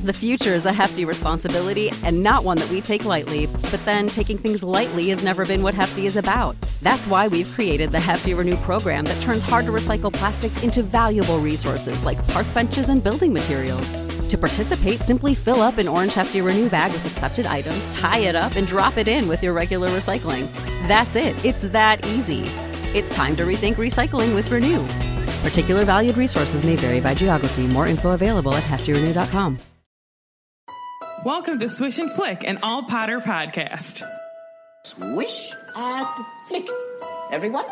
The future is a hefty responsibility and not one that we take lightly. But then taking things lightly has never been what Hefty is about. That's why we've created the Hefty Renew program that turns hard-to-recycle plastics into valuable resources like park benches and building materials. To participate, simply fill up an orange Hefty Renew bag with accepted items, tie it up, and drop it in with your regular recycling. That's it. It's that easy. It's time to rethink recycling with Renew. Particular valued resources may vary by geography. More info available at heftyrenew.com. Welcome to Swish and Flick, an all Potter podcast. Swish and flick. Everyone?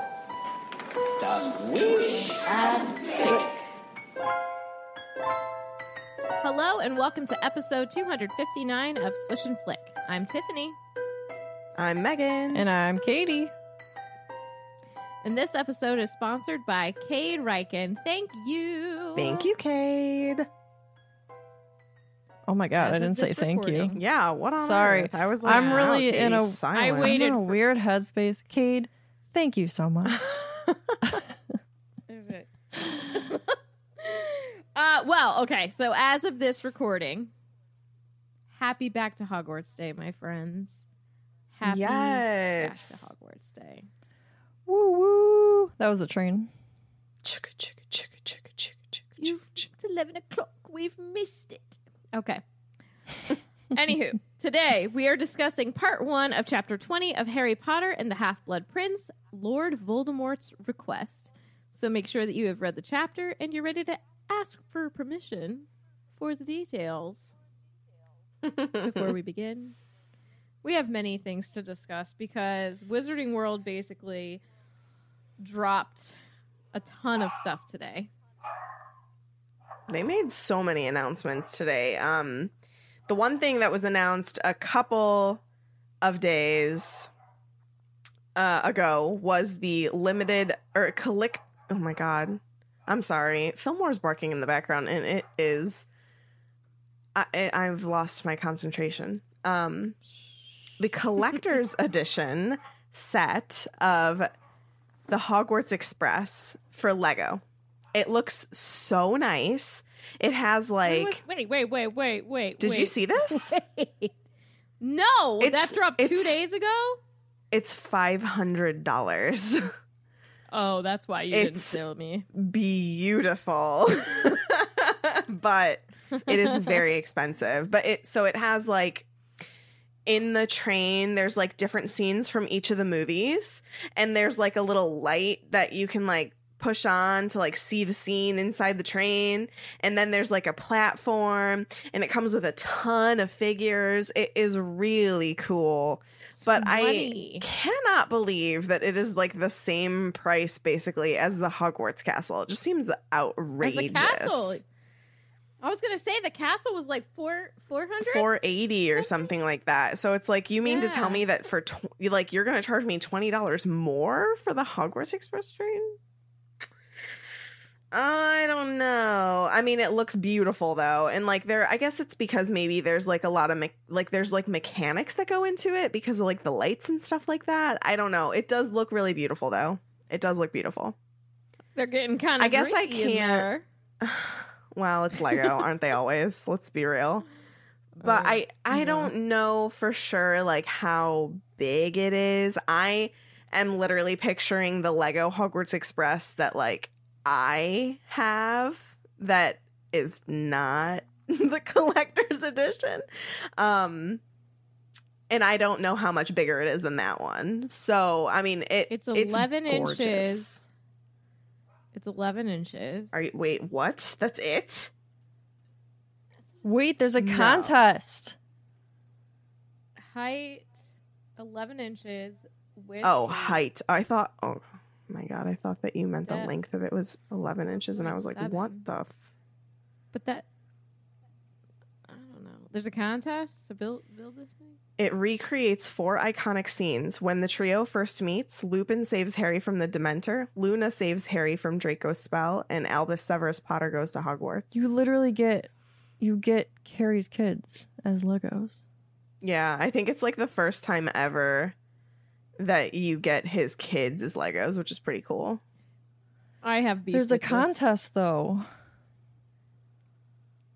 Swish and flick. Hello and welcome to episode 259 of Swish and Flick. I'm Tiffany. I'm Megan. And I'm Katie. And this episode is sponsored by Cade Riken. Thank you. Thank you, Cade. Oh my god, As I of didn't say this thank you. recording. Yeah, what on Sorry. earth? I was like, I'm really wow, in a Katie's silent. I waited I'm in a for- weird headspace. Cade, thank you so much. Well, okay. So as of this recording, happy back to Hogwarts Day, my friends. Happy Yes. back to Hogwarts Day. Woo woo. That was a train. Chicka, chicka, chicka, chicka, chicka, chicka, chicka. It's 11 o'clock. We've missed it. Okay. Anywho, today we are discussing part 1 of chapter 20 of Harry Potter and the Half-Blood Prince, Lord Voldemort's Request. So make sure that you have read the chapter and you're ready to ask for permission for the details. Before we begin, we have many things to discuss because Wizarding World basically dropped a ton of stuff today. They made so many announcements today. The one thing that was announced a couple of days ago was the limited or collect. Oh my god, I'm sorry. Fillmore's barking in the background, and it is. I've lost my concentration. The collector's edition set of the Hogwarts Express for Lego. It looks so nice. It has like... Wait. Did you see this? Wait. No, that dropped 2 days ago? It's $500. Oh, that's why you didn't tell me. Beautiful. But it is very expensive. But it has like... In the train, there's like different scenes from each of the movies. And there's like a little light that you can like push on to like see the scene inside the train, and then there's like a platform, and it comes with a ton of figures. It is really cool, but I cannot believe that it is like the same price basically as the Hogwarts castle. It just seems outrageous. As the castle. I was gonna say the castle was like 400, 480 or something like that. So it's like, you mean to tell me that for like you're gonna charge me $20 more for the Hogwarts Express train? I don't know. I mean, it looks beautiful though, and like I guess it's because maybe there's like a lot of there's like mechanics that go into it because of like the lights and stuff like that. I don't know. It does look really beautiful though. It does look beautiful. They're getting kind of. I guess I can't. Well, it's Lego, aren't they always? Let's be real. But I don't know for sure like how big it is. I am literally picturing the Lego Hogwarts Express that like I have that is not the collector's edition. And I don't know how much bigger it is than that one. So, I mean, it's 11 gorgeous. inches. It's 11 inches. Wait, what? That's it? Wait, there's a contest. Height, 11 inches. Width. Oh, height. I thought, oh my God, I thought that you meant the length of it was 11 inches. And I was like, 7. what the? But that, I don't know. There's a contest to build this thing? It recreates 4 iconic scenes. When the trio first meets, Lupin saves Harry from the Dementor, Luna saves Harry from Draco's spell, and Albus Severus Potter goes to Hogwarts. You literally get Harry's kids as Legos. Yeah, I think it's like the first time ever that you get his kids as Legos, which is pretty cool. I have beef. There's a with this. contest though.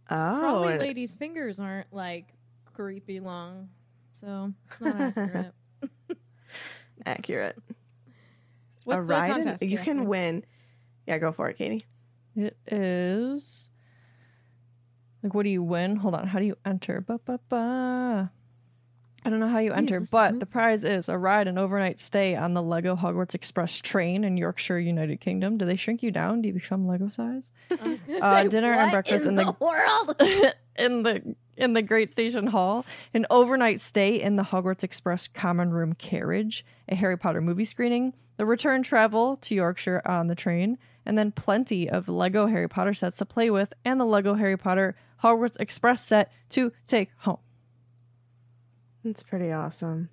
Oh, Probably and- ladies' fingers aren't like creepy long, so it's not accurate. accurate. What's A the ride, contest, you can Catherine? win. Yeah, go for it, Katie. It is like, what do you win? Hold on, how do you enter? Ba-ba-ba. I don't know how you enter, but the prize is a ride and overnight stay on the Lego Hogwarts Express train in Yorkshire, United Kingdom. Do they shrink you down? Do you become Lego size? I was gonna say, Dinner and what breakfast in in the world. in the Great Station Hall, an overnight stay in the Hogwarts Express common room carriage, a Harry Potter movie screening, the return travel to Yorkshire on the train, and then plenty of Lego Harry Potter sets to play with and the Lego Harry Potter Hogwarts Express set to take home. It's pretty awesome.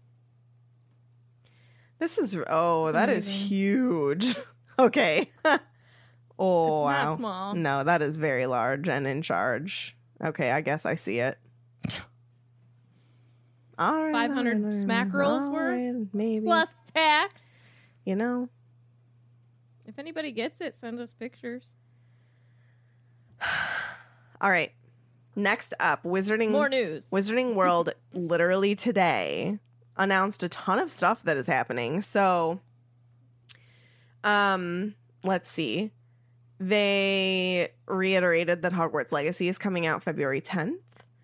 This is that is huge. Okay. Oh, It's not wow. small. No, that is very large and in charge. Okay, I guess I see it. All right, 500 all right, smack rolls all worth? right, maybe. Plus tax. You know, If anybody gets it, send us pictures. all right. Next up, More news. Wizarding World literally today announced a ton of stuff that is happening. So, let's see. They reiterated that Hogwarts Legacy is coming out February 10th.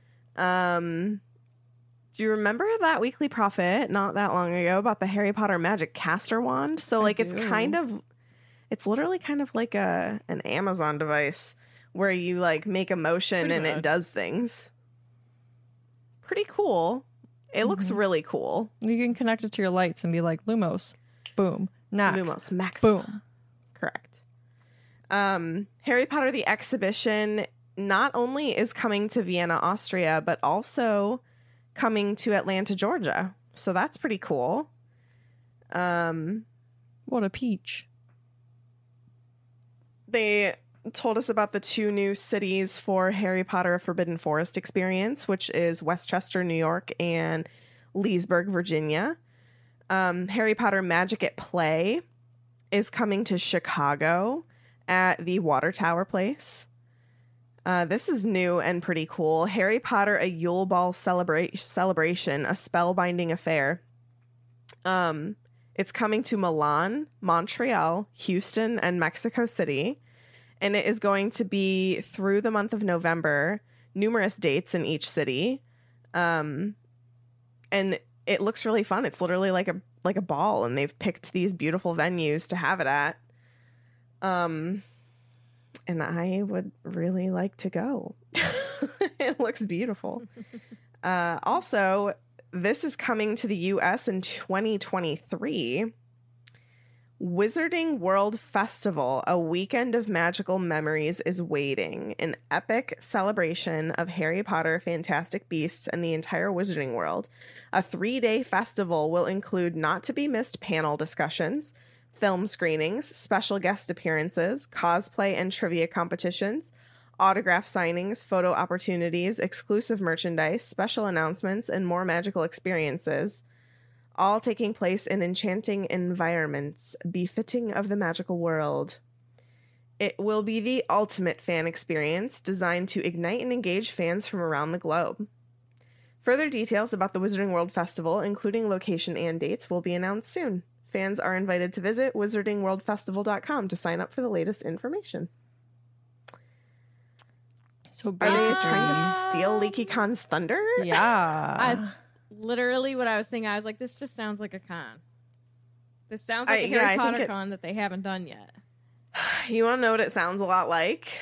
Do you remember that Weekly Prophet not that long ago about the Harry Potter Magic Caster Wand? So, like, it's literally kind of like an Amazon device where you like make a motion Pretty and it much. does things. Pretty cool. It looks really cool. You can connect it to your lights and be like, Lumos, boom, Nox, Lumos Max. boom. Correct. Harry Potter the Exhibition not only is coming to Vienna, Austria, but also coming to Atlanta, Georgia. So that's pretty cool. What a peach. They told us about the two new cities for Harry Potter A Forbidden Forest experience, which is Westchester, New York, and Leesburg, Virginia. Harry Potter Magic at Play is coming to Chicago at the Water Tower Place. This is new and pretty cool. Harry Potter A Yule Ball Celebration, a spellbinding affair. It's coming to Milan, Montreal, Houston, and Mexico City. And it is going to be through the month of November, numerous dates in each city. And it looks really fun. It's literally like a ball, and they've picked these beautiful venues to have it at. And I would really like to go. It looks beautiful. Also, this is coming to the US in 2023. Wizarding World Festival, a weekend of magical memories, is waiting. An epic celebration of Harry Potter, Fantastic Beasts, and the entire Wizarding World. A 3-day festival will include not-to-be-missed panel discussions, film screenings, special guest appearances, cosplay and trivia competitions, autograph signings, photo opportunities, exclusive merchandise, special announcements, and more magical experiences, all taking place in enchanting environments befitting of the magical world. It will be the ultimate fan experience designed to ignite and engage fans from around the globe. Further details about the Wizarding World Festival, including location and dates, will be announced soon. Fans are invited to visit wizardingworldfestival.com to sign up for the latest information. So Are they basically, trying to steal LeakyCon's thunder? yeah. That's literally what I was thinking. I was like, this just sounds like a con. This sounds like a I Harry think Potter it- con that they haven't done yet. You want to know what it sounds a lot like?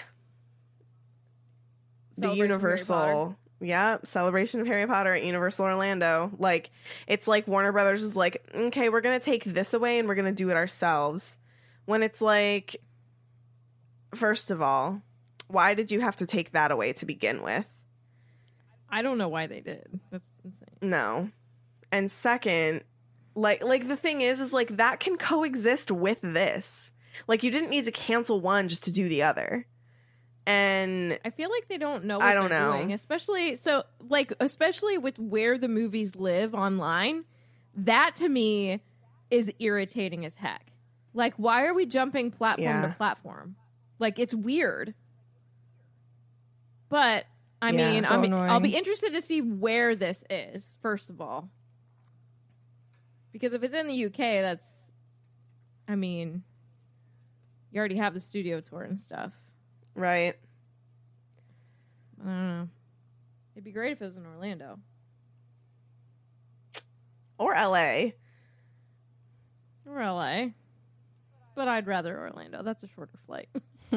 The Celebration of Harry Universal, celebration of Harry Potter at Universal Orlando. Like, it's like Warner Brothers is like, okay, we're gonna take this away and we're gonna do it ourselves. When it's like, first of all, why did you have to take that away to begin with? I don't know why they did. That's insane. No. And second, like the thing is like that can coexist with this. Like, you didn't need to cancel one just to do the other. And I feel like they don't know what I don't they're know. doing, especially with where the movies live online. That to me is irritating as heck. Like, why are we jumping platform Yeah. to platform? Like, it's weird. But I Yeah. mean, So I'll annoying. be interested to see where this is, first of all. Because if it's in the UK, that's, I mean, you already have the studio tour and stuff. Right. I don't know. It'd be great if it was in Orlando. Or LA. Or LA. But I'd rather Orlando. That's a shorter flight.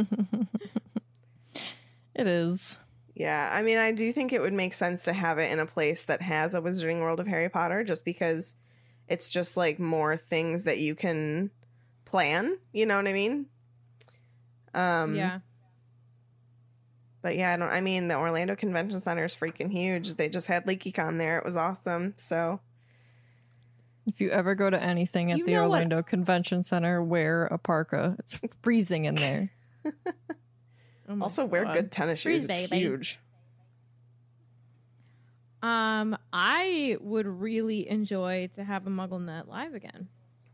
It is. Yeah, I mean, I do think it would make sense to have it in a place that has a Wizarding World of Harry Potter, just because it's just like more things that you can plan. You know what I mean? Yeah. But yeah, I mean, the Orlando Convention Center is freaking huge. They just had LeakyCon there. It was awesome. So If you ever go to anything at You the know what- Orlando Convention Center, wear a parka. It's freezing in there. Oh my also wear God. good tennis shoes. Freeze, It's baby. huge. I would really enjoy to have a MuggleNet live again.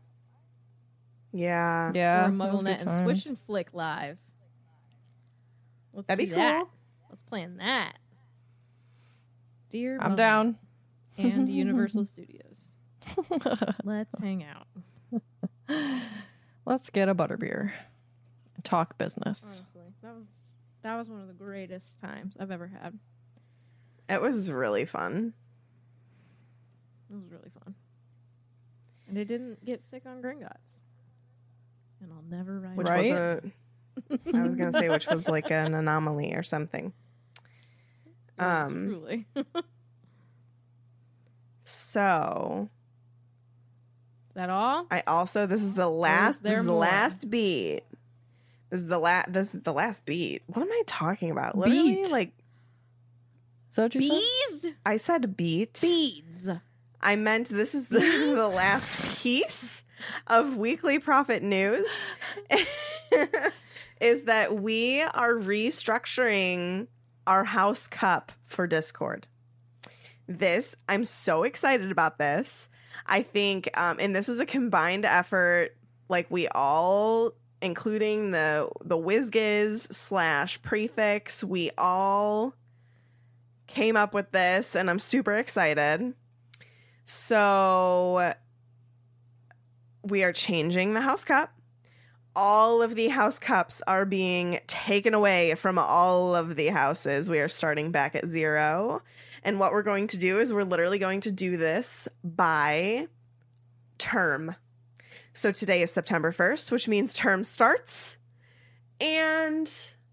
Yeah. Yeah. Or a that was good MuggleNet and times. Swish and Flick live. Let's That'd do be that. cool. Let's plan that. Dear I'm MuggleNet down. and Universal Studios. Let's hang out. Let's get a butterbeer. Talk business. Honestly, that was one of the greatest times I've ever had. It was really fun. It was really fun. And I didn't get sick on Gringotts. And I'll never ride Which Right? was I was going to say, which was like an anomaly or something. Truly. So Is that all? I also, this is the last, there this is the more? last beat. This is the last beat. What am I talking about? Literally, Beat. like, Is that what you said? Bees? I said beat. Beads. I meant this is the last piece of Weekly Prophet News is that we are restructuring our house cup for Discord. I'm so excited about this. I think, and this is a combined effort, like we all, including the WizGiz / Prefix, we all came up with this, and I'm super excited. So we are changing the house cup. All of the house cups are being taken away from all of the houses. We are starting back at 0. And what we're going to do is we're literally going to do this by term. So today is September 1st, which means term starts. And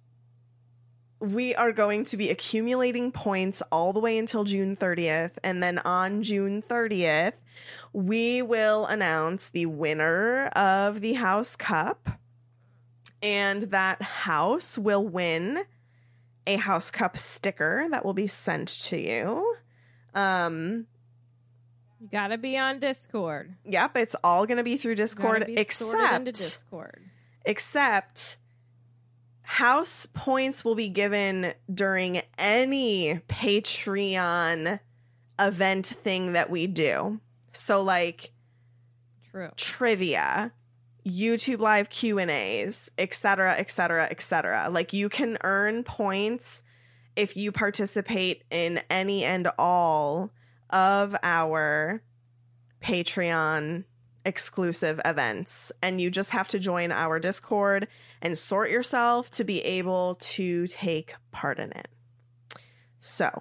we are going to be accumulating points all the way until June 30th. And then on June 30th, we will announce the winner of the House Cup. And that house will win a House Cup sticker that will be sent to you. You gotta be on Discord. Yep, it's all going to be through Gotta Discord, be sorted into Discord. except house points will be given during any Patreon event thing that we do. So like True. trivia, YouTube live Q&As, etc., etc., etc. Like you can earn points if you participate in any and all of our Patreon exclusive events, and you just have to join our Discord and sort yourself to be able to take part in it. So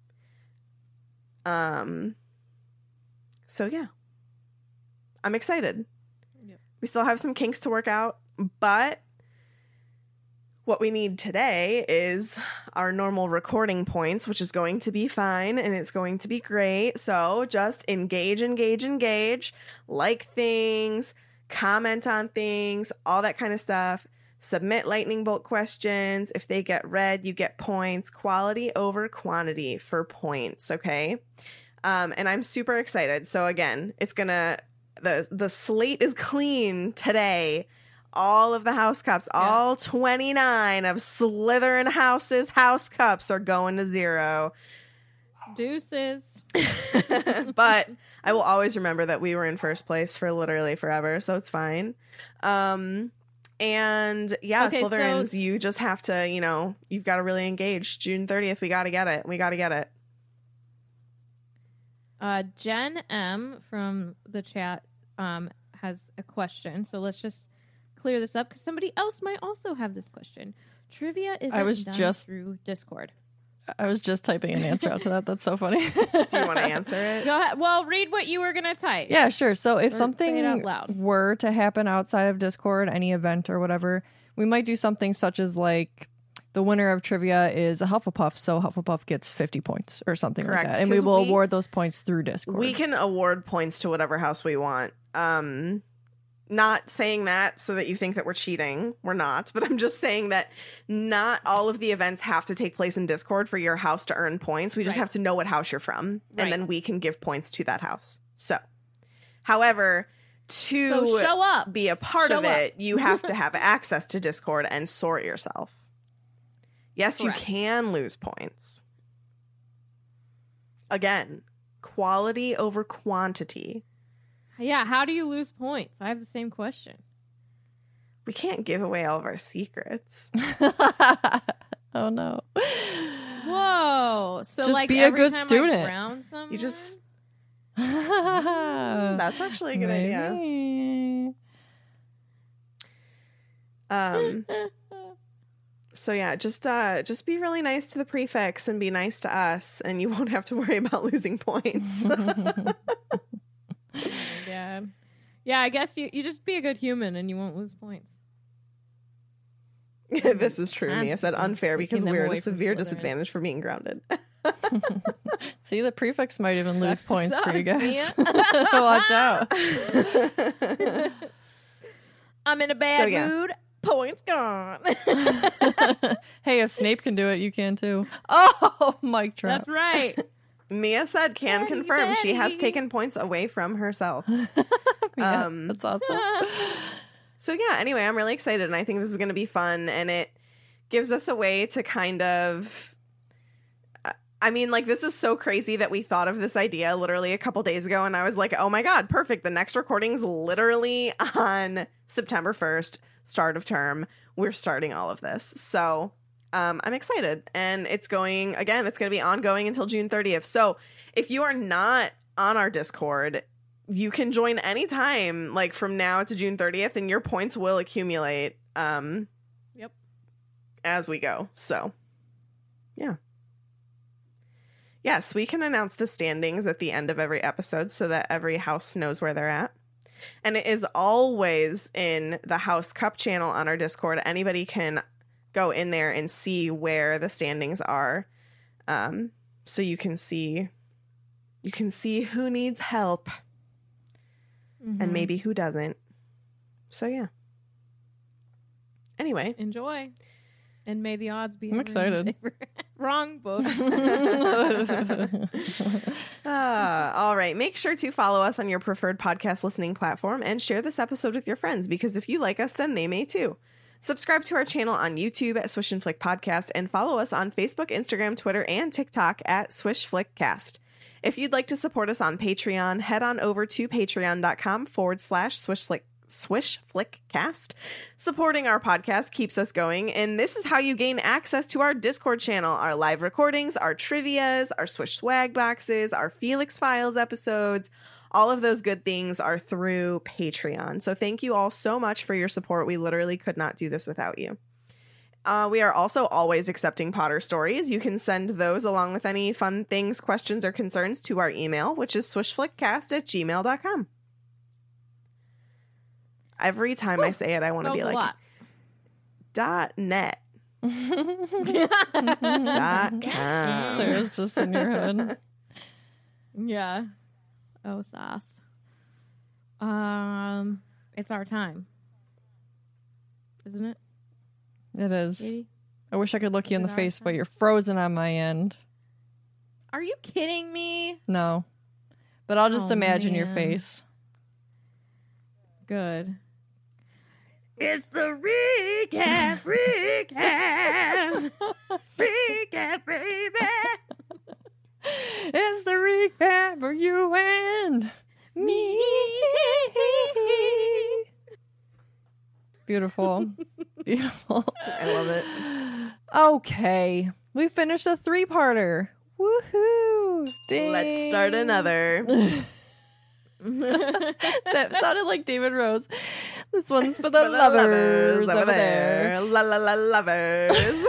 yeah, I'm excited. Yep. We still have some kinks to work out, but what we need today is our normal recording points, which is going to be fine and it's going to be great. So just engage, like things, comment on things, all that kind of stuff. Submit lightning bolt questions. If they get read, you get points. Quality over quantity for points, okay? And I'm super excited. So again, it's gonna the slate is clean today. All of the house cups, all 29 of Slytherin House's house cups are going to 0. Deuces. But I will always remember that we were in first place for literally forever, so it's fine. And yeah, Okay, Slytherins, so- you just have to, you've got to really engage. June 30th, we got to get it. We got to get it. Jen M from the chat has a question. So let's just clear this up because somebody else might also have this question. Trivia isn't done through Discord. I was just typing an answer out to that. That's so funny. Do you want to answer it? Go ahead. Well, read what you were going to type. Yeah, sure. So if Or say it something out loud. were to happen outside of Discord, any event or whatever, we might do something such as like the winner of trivia is a Hufflepuff, so Hufflepuff gets 50 points or something Correct, like that. And we 'cause will we- award those points through Discord. We can award points to whatever house we want. Not saying that so that you think that we're cheating. We're not. But I'm just saying that not all of the events have to take place in Discord for your house to earn points. We just Right. have to know what house you're from. Right. And then we can give points to that house. So, however, to So show up. be a part Show of up. it, you have to have access to Discord and sort yourself. Yes, Correct. you can lose points. Again, quality over quantity. Yeah, how do you lose points? I have the same question. We can't give away all of our secrets. Oh no. Whoa. So Just like be a every good time I student. ground someone, You just That's that's actually a good idea. So yeah, just be really nice to the prefects and be nice to us, and you won't have to worry about losing points. Yeah. Yeah, I guess you just be a good human and you won't lose points. This is true. Mia said Constantly unfair because taking them we're at away a from severe Slytherin. disadvantage for being grounded. See, the prefects might even lose That's points for you guys. Mia. Watch out. I'm in a bad So, yeah. mood. Points gone. Hey, if Snape can do it, you can too. Oh, mic drop. That's right. Mia said can Daddy, confirm she has daddy. taken points away from herself. Yeah, that's awesome. So yeah, anyway, I'm really excited and I think this is going to be fun and it gives us a way to kind of I mean, like this is so crazy that we thought of this idea literally a couple days ago and I was like, "Oh my god, perfect. The next recording's literally on September 1st, start of term. We're starting all of this." So, I'm excited and it's going to be ongoing until June 30th. So, if you are not on our Discord, you can join anytime, like from now to June 30th, and your points will accumulate Yep. as we go. So, yeah. Yes, we can announce the standings at the end of every episode so that every house knows where they're at. And it is always in the House Cup channel on our Discord. Anybody can go in there and see where the standings are. So you can see who needs help. And maybe who doesn't. So yeah. Anyway. Enjoy. And may the odds be I'm ever in excited. your favor. Wrong book. All right. Make sure to follow us on your preferred podcast listening platform and share this episode with your friends because if you like us, then they may too. Subscribe to our channel on YouTube at Swish and Flick Podcast and follow us on Facebook, Instagram, Twitter, and TikTok at Swish Flick Cast. If you'd like to support us on Patreon, head on over to patreon.com/Swish Flick Cast. Supporting our podcast keeps us going, and this is how you gain access to our Discord channel, our live recordings, our trivias, our Swish swag boxes, our Felix Files episodes. All of those good things are through Patreon. So thank you all so much for your support. We literally could not do this without you. We are also always accepting Potter stories. You can send those along with any fun things, questions, or concerns to our email, which is swishflickcast@gmail.com. Every time I say it, I want to That be was a like lot. .net. .com. Sarah's just in your head. Yeah. Oh, Seth. It's our time. Isn't it? It is. Katie? I wish I could look you in the Is it our face, but time? you're frozen on my end. Are you kidding me? No. But I'll just Oh, imagine your man. face. Good. It's the recap, recap, baby. It's the recap for you and me. Beautiful. Beautiful. I love it. Okay. We finished a 3-parter. Woohoo. Ding. Let's start another. That sounded like David Rose. This one's for the For the lovers over there. La la la lovers.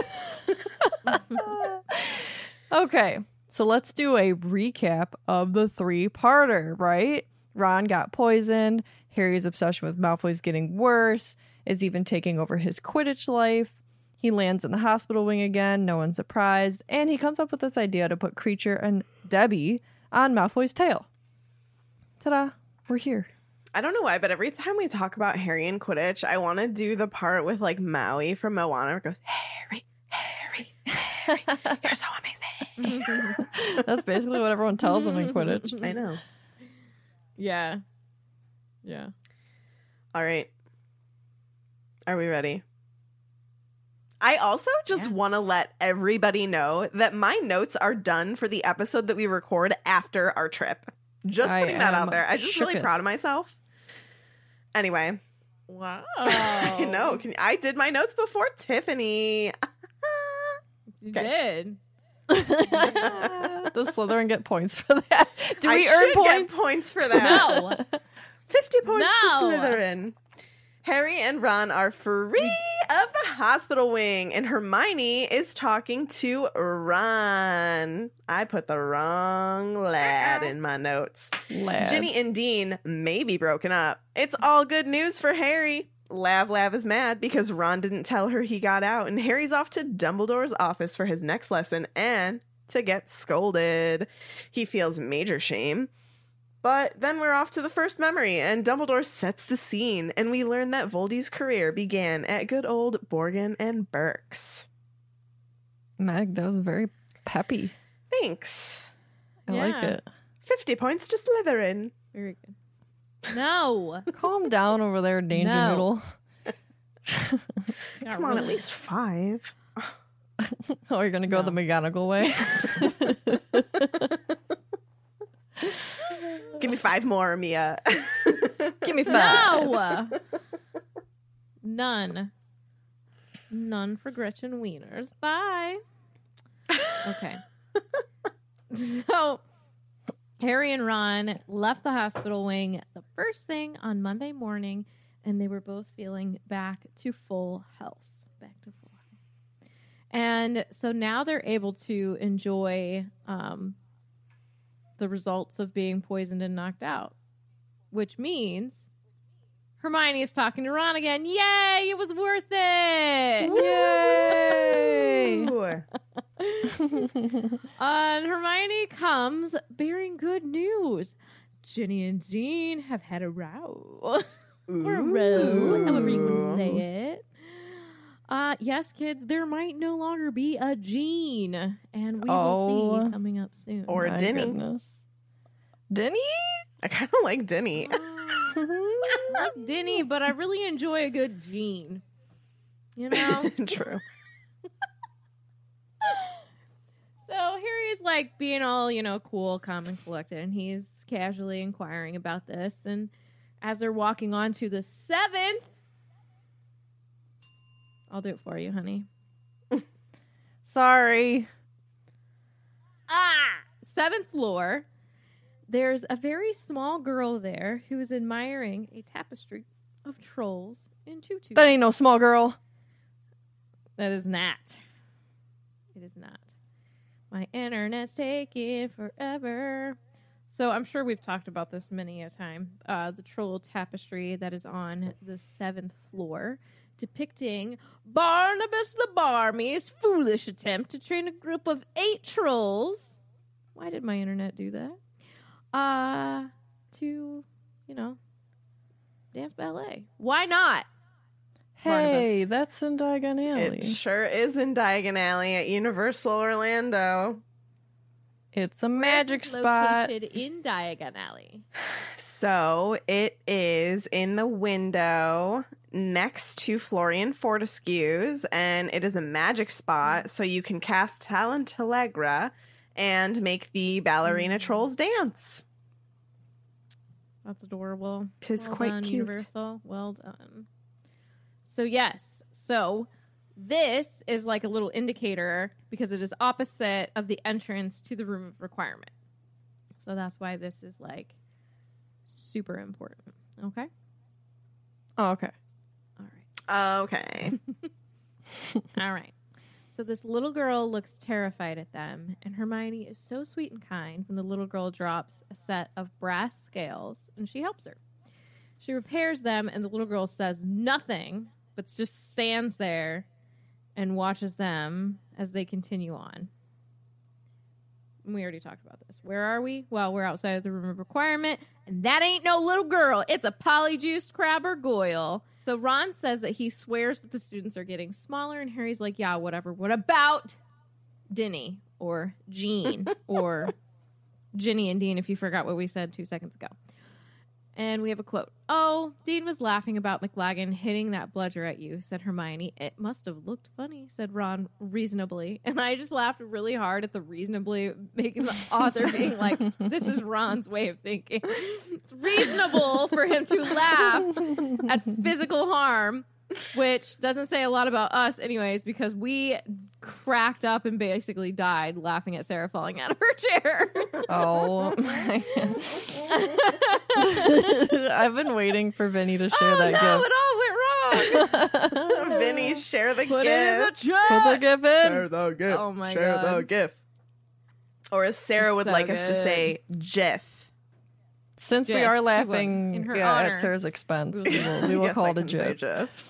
Okay, so let's do a recap of the 3-parter, right? Ron got poisoned. Harry's obsession with Malfoy's getting worse. Is even taking over his Quidditch life. He lands in the hospital wing again. No one's surprised. And he comes up with this idea to put Kreacher and Debbie on Malfoy's tail. Ta-da. We're here. I don't know why, but every time we talk about Harry and Quidditch, I want to do the part with like Maui from Moana where it goes, Harry, Harry, Harry, you're so amazing. That's basically what everyone tells him in Quidditch. I know. Yeah. Yeah. All right. Are we ready? I also just want to let everybody know that my notes are done for the episode that we record after our trip. Just putting that out there. I'm just really proud of myself. Anyway. Wow. I know. I did my notes before Tiffany. You did. Does Slytherin get points for that? Do we I earn should points? get points for that. No. 50 points No. to Slytherin. Harry and Ron are free of the hospital wing, and Hermione is talking to Ron. I put the wrong lad in my notes. Lad. Ginny and Dean may be broken up. It's all good news for Harry. Lav is mad because Ron didn't tell her he got out, and Harry's off to Dumbledore's office for his next lesson and to get scolded. He feels major shame. But then we're off to the first memory, and Dumbledore sets the scene, and we learn that Voldy's career began at good old Borgin and Burke's. Meg, that was very peppy. Thanks. I like it. 50 points to Slytherin. Very good. No. Calm down over there, Danger No. Noodle. Come on, at least 5. Oh, you're going to go the McGonagall way? Give me 5 more, Mia. Give me 5. No. None. None for Gretchen Wieners. Bye. Okay. So, Harry and Ron left the hospital wing the first thing on Monday morning, and they were both feeling back to full health. And so now they're able to enjoy the results of being poisoned and knocked out, which means Hermione is talking to Ron again. Yay, it was worth it. Yay! And Hermione comes bearing good news. Ginny and Dean have had a row. Or a row, however you want to say it. Yes, kids, there might no longer be a Jean, and we will see coming up soon. Or My Denny. goodness. Denny? I kind of like Denny. I like Denny, but I really enjoy a good Jean. You know? True. So Harry's like being all, cool, calm, and collected, and he's casually inquiring about this. And as they're walking on to the 7th, I'll do it for you, honey. Sorry. 7th floor, there's a very small girl there who is admiring a tapestry of trolls in tutus. That ain't no small girl. That is not. It is not. My internet's taking forever. So I'm sure we've talked about this many a time. The troll tapestry that is on the 7th floor, depicting Barnabas the Barmy's foolish attempt to train a group of 8 trolls. Why did my internet do that? To, dance ballet. Why not? Hey, that's in Diagon Alley. It sure is in Diagon Alley at Universal Orlando. It's a magic spot. Located in Diagon Alley. So it is in the window next to Florian Fortescue's, and it is a magic spot, so you can cast Talent Allegra and make the ballerina trolls dance. That's adorable. Tis Well quite done, cute. Universal. Well done. So yes. So this is like a little indicator because it is opposite of the entrance to the room of requirement. So that's why this is like super important. Okay? Oh, okay. All right. Okay. All right. So this little girl looks terrified at them, and Hermione is so sweet and kind when the little girl drops a set of brass scales, and she helps her. She repairs them, and the little girl says nothing, but just stands there and watches them as they continue on. We already talked about this. Where are we? Well, we're outside of the room of requirement, and that ain't no little girl. It's a polyjuiced Crabber Goyle. So Ron says that he swears that the students are getting smaller, and Harry's like, yeah, whatever. What about Dinny or Jean or Ginny and Dean, if you forgot what we said 2 seconds ago? And we have a quote. Oh, Dean was laughing about McLaggen hitting that bludger at you, said Hermione. It must have looked funny, said Ron reasonably. And I just laughed really hard at the reasonably, making the author being like, this is Ron's way of thinking. It's reasonable for him to laugh at physical harm, which doesn't say a lot about us anyways, because we cracked up and basically died laughing at Sarah falling out of her chair. Oh my I've been waiting for Vinny to share that gift. It all went wrong. Vinny, share the Put it in the gift. chat. Put the gift in. Share the gift. Oh my Share God. the gift. Or as Sarah It's would so like us to good. say, Jiff. Since we Jiff, are she will, laughing in her yeah, honor. at Sarah's expense, we will Yes, call I it a can say joke. Jiff.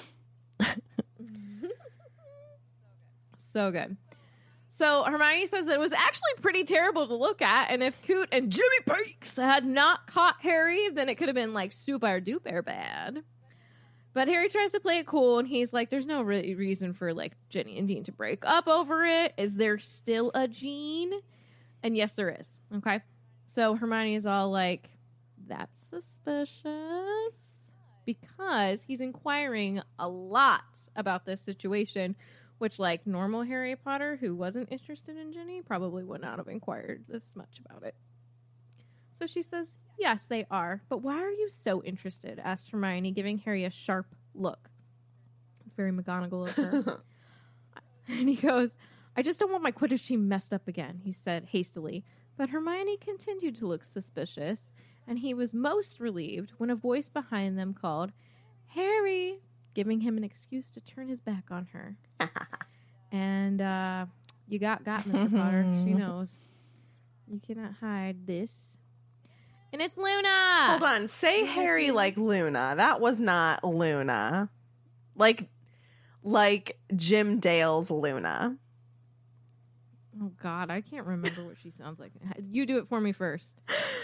So good. So Hermione says that it was actually pretty terrible to look at, and if Coot and Jimmy Peaks had not caught Harry, then it could have been like super duper bad. But Harry tries to play it cool, and he's like, there's no really reason for like Ginny and Dean to break up over it. Is there still a Jean? And yes, there is. Okay. So Hermione is all like, that's suspicious. Because he's inquiring a lot about this situation, which, like, normal Harry Potter, who wasn't interested in Ginny, probably would not have inquired this much about it. So she says, yes, they are. But why are you so interested? Asked Hermione, giving Harry a sharp look. It's very McGonagall of her. And he goes, I just don't want my Quidditch team messed up again, he said hastily. But Hermione continued to look suspicious, and he was most relieved when a voice behind them called, Harry, giving him an excuse to turn his back on her. And you got Mr. Potter. She knows. You cannot hide this. And it's Luna! Hold on. Say Harry like Luna. That was not Luna. Like Jim Dale's Luna. Oh, God. I can't remember what she sounds like. You do it for me first.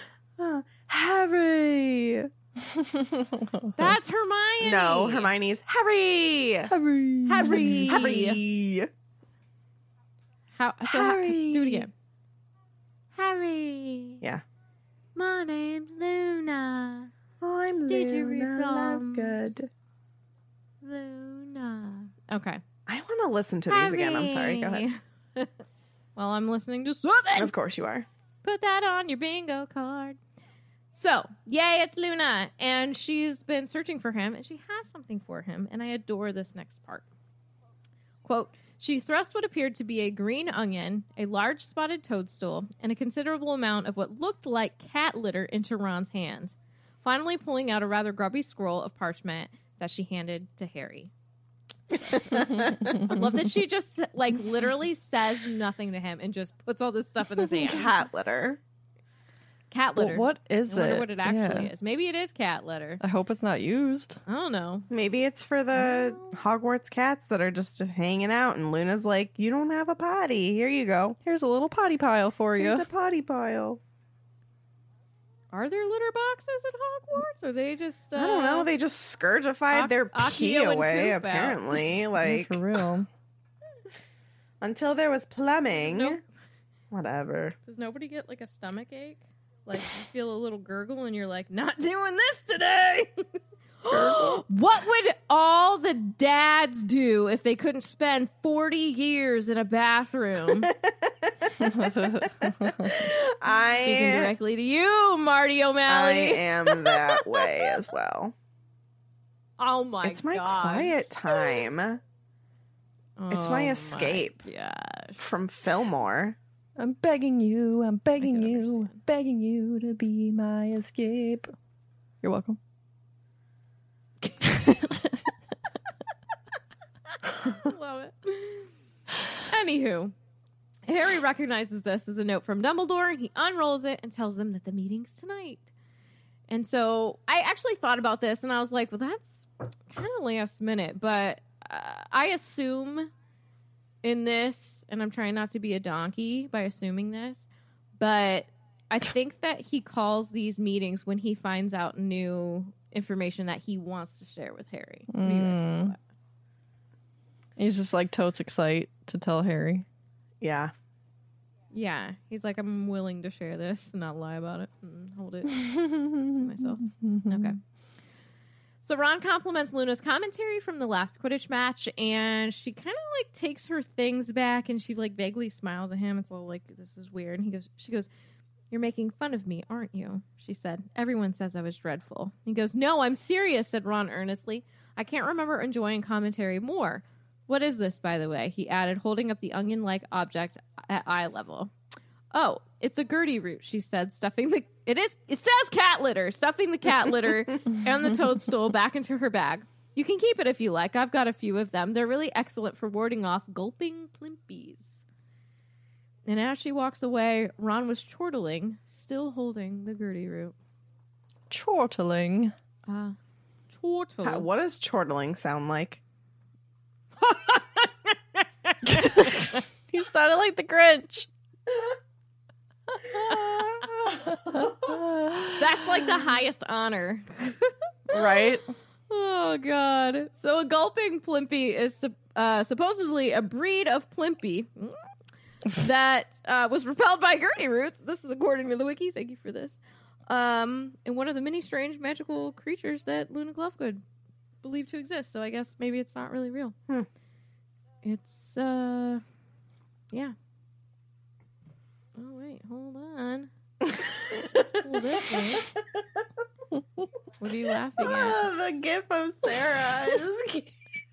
Harry. That's Hermione! No, Hermione's Harry. Harry. Harry! Harry. Harry. Do it again. Harry. Yeah. My name's Luna. I'm Did you Luna read Lovegood. Luna. Okay. I want to listen to these again. I'm sorry. Go ahead. Well, I'm listening to something. Of course you are. Put that on your bingo card. So, yay, it's Luna. And she's been searching for him, and she has something for him. And I adore this next part. Quote, she thrust what appeared to be a green onion, a large spotted toadstool, and a considerable amount of what looked like cat litter into Ron's hand, finally pulling out a rather grubby scroll of parchment that she handed to Harry. I love that she just, like, literally says nothing to him and just puts all this stuff in his hand. Cat litter. Cat litter. Well, what is I wonder it? what it actually Yeah. is. Maybe it is cat litter. I hope it's not used. I don't know. Maybe it's for the Hogwarts cats that are just hanging out, and Luna's like, you don't have a potty. Here you go. Here's a little potty pile for you. Here's a potty pile. Are there litter boxes at Hogwarts? Or are they just... I don't know. They just scourgified their pee Accio and away, poop out. apparently. Like, For real. until there was plumbing. Nope. Whatever. Does nobody get, like, a stomach ache? Like, you feel a little gurgle and you're like, not doing this today! What would all the dads do if they couldn't spend 40 years in a bathroom? Speaking directly to you, Marty I O'Malley. am that way as well. Oh my god. It's my quiet time. It's my escape Gosh. from Fillmore. I'm begging you, I'm begging can you, understand. begging you to be my escape. You're welcome. Love it. Anywho, Harry recognizes this as a note from Dumbledore. He unrolls it and tells them that the meeting's tonight. And so I actually thought about this and I was like, well, that's kind of last minute, but I assume in this, and I'm trying not to be a donkey by assuming this, but I think that he calls these meetings when he finds out new information that he wants to share with Harry. What do you guys think of that? He's just like totes excited to tell Harry. Yeah. Yeah, he's like, I'm willing to share this and not lie about it and hold it to myself. Okay. So Ron compliments Luna's commentary from the last Quidditch match, and she kind of like takes her things back, and she like vaguely smiles at him. It's all like, this is weird. And she goes, "You're making fun of me, aren't you?" She said. "Everyone says I was dreadful." He goes, "No, I'm serious," said Ron earnestly. "I can't remember enjoying commentary more. What is this, by the way?" he added, holding up the onion-like object at eye level. "Oh, it's a Gertie root," she said, it says cat litter, stuffing the cat litter and the toadstool back into her bag. "You can keep it if you like. I've got a few of them. They're really excellent for warding off gulping plimpies." And as she walks away, Ron was chortling, still holding the Gertie root. Chortling. Chortle. What does chortling sound like? He sounded like the Grinch. That's like the highest honor. Right? Oh, God. So a gulping plimpy is supposedly a breed of plimpy that was repelled by Gertie roots. This is according to the wiki. Thank you for this. And one of the many strange magical creatures that Luna Lovegood believed to exist. So I guess maybe it's not really real. It's, yeah. Oh, wait. Hold on. Hold this way. What are you laughing at? The gif of Sarah. I just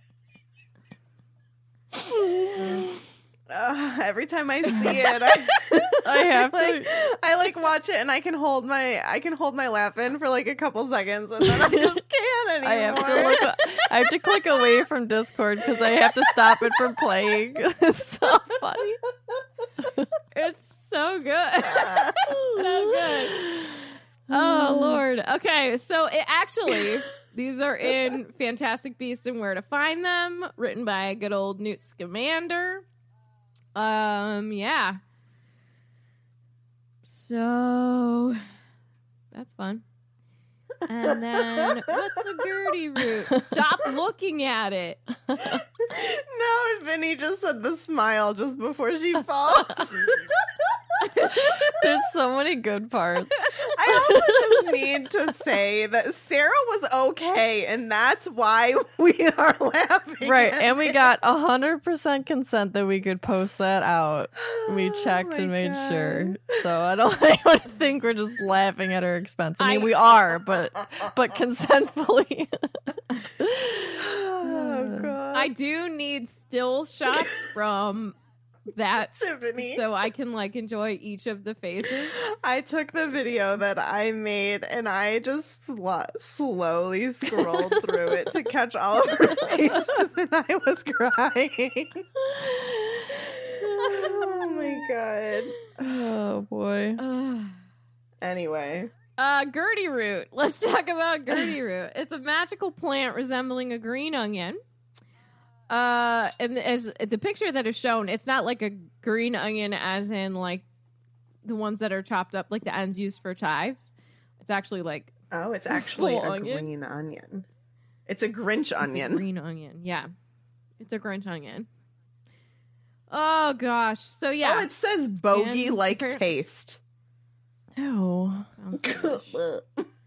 every time I see it, I have like, to. I like watch it and I can hold my laugh in for like a couple seconds and then I just can't anymore. I have to click away from Discord because I have to stop it from playing. It's so funny. It's so good. So good. Oh, Lord. Okay, so it actually, these are in Fantastic Beasts and Where to Find Them, written by good old Newt Scamander. Yeah. So, that's fun. And then, what's a Gertie root? Stop looking at it. No, Vinny just said the smile just before she falls. There's so many good parts. I also just need to say that Sarah was okay, and that's why we are laughing. Right, at and we it. got 100% consent that we could post that out. We checked my and made God. sure. So I don't want to think we're just laughing at our expense. I mean, we are, but consentfully. Oh god. I do need still shots from that Tiffany. so I can like enjoy each of the faces. I took the video that I made and I just slowly scrolled through it to catch all of her faces and I was crying. Oh my god. Oh boy. Anyway. Gertie root. Let's talk about Gertie root. It's a magical plant resembling a green onion. And as the picture that is shown, it's not like a green onion as in like the ones that are chopped up, like the ends used for chives. It's actually like Oh, it's actually full a onion. green onion. It's a Grinch It's a onion. green onion. Yeah. It's a Grinch onion. Oh gosh. So yeah. Oh, it says bogey like And- taste. Ew. Sounds delish.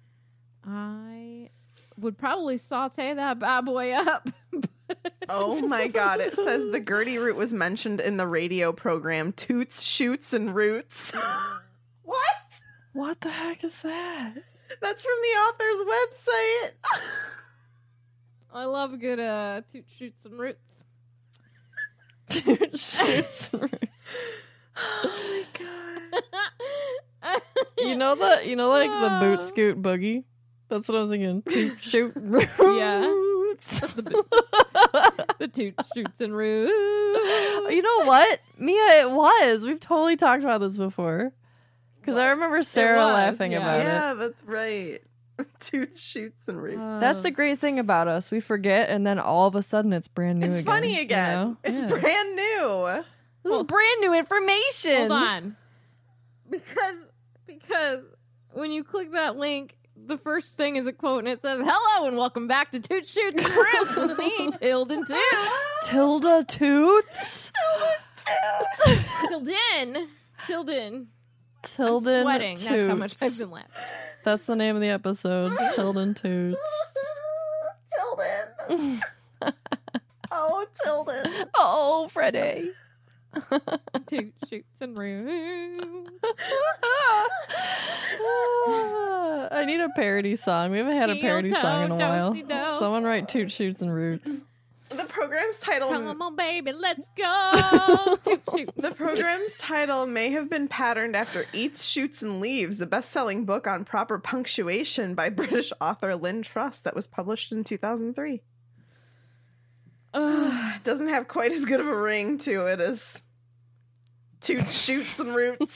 I would probably saute that bad boy up. Oh my god, it says the Gertie root was mentioned in the radio program Toots, Shoots, and Roots. What? What the heck is that? That's from the author's website. I love a good toot shoots and roots. Shoots. Oh my god. You know like the boot scoot boogie? That's what I'm thinking. Toot shoot roots. Yeah. The toot shoots and roots. You know what? Mia, it was. We've totally talked about this before. Because I remember Sarah was, laughing yeah. about it. Yeah, that's right. Tooth shoots and roots. That's the great thing about us. We forget, and then all of a sudden it's brand new It's again. funny again. You know? It's Yeah. brand new. This is brand new information. Hold on. Because when you click that link, the first thing is a quote, and it says, "Hello and welcome back to Toot Shoots and Roots with me, Tilden Toot." Tilda Toots? Tilden. Tilden I'm sweating. Toots. That's how much I've been laughing. That's the name of the episode. Tilden Toots. Tilden. Oh, Tilden. Oh, Freddie. Toot Shoots and Roots. I need a parody song. We haven't had a parody song in a while. Do-do. Someone write Toot Shoots and Roots. The program's title. Come on, baby, let's go. Toot shoot. The program's title may have been patterned after Eats, Shoots, and Leaves, a best-selling book on proper punctuation by British author Lynn Truss that was published in 2003. It doesn't have quite as good of a ring to it as Toot Shoots and Roots.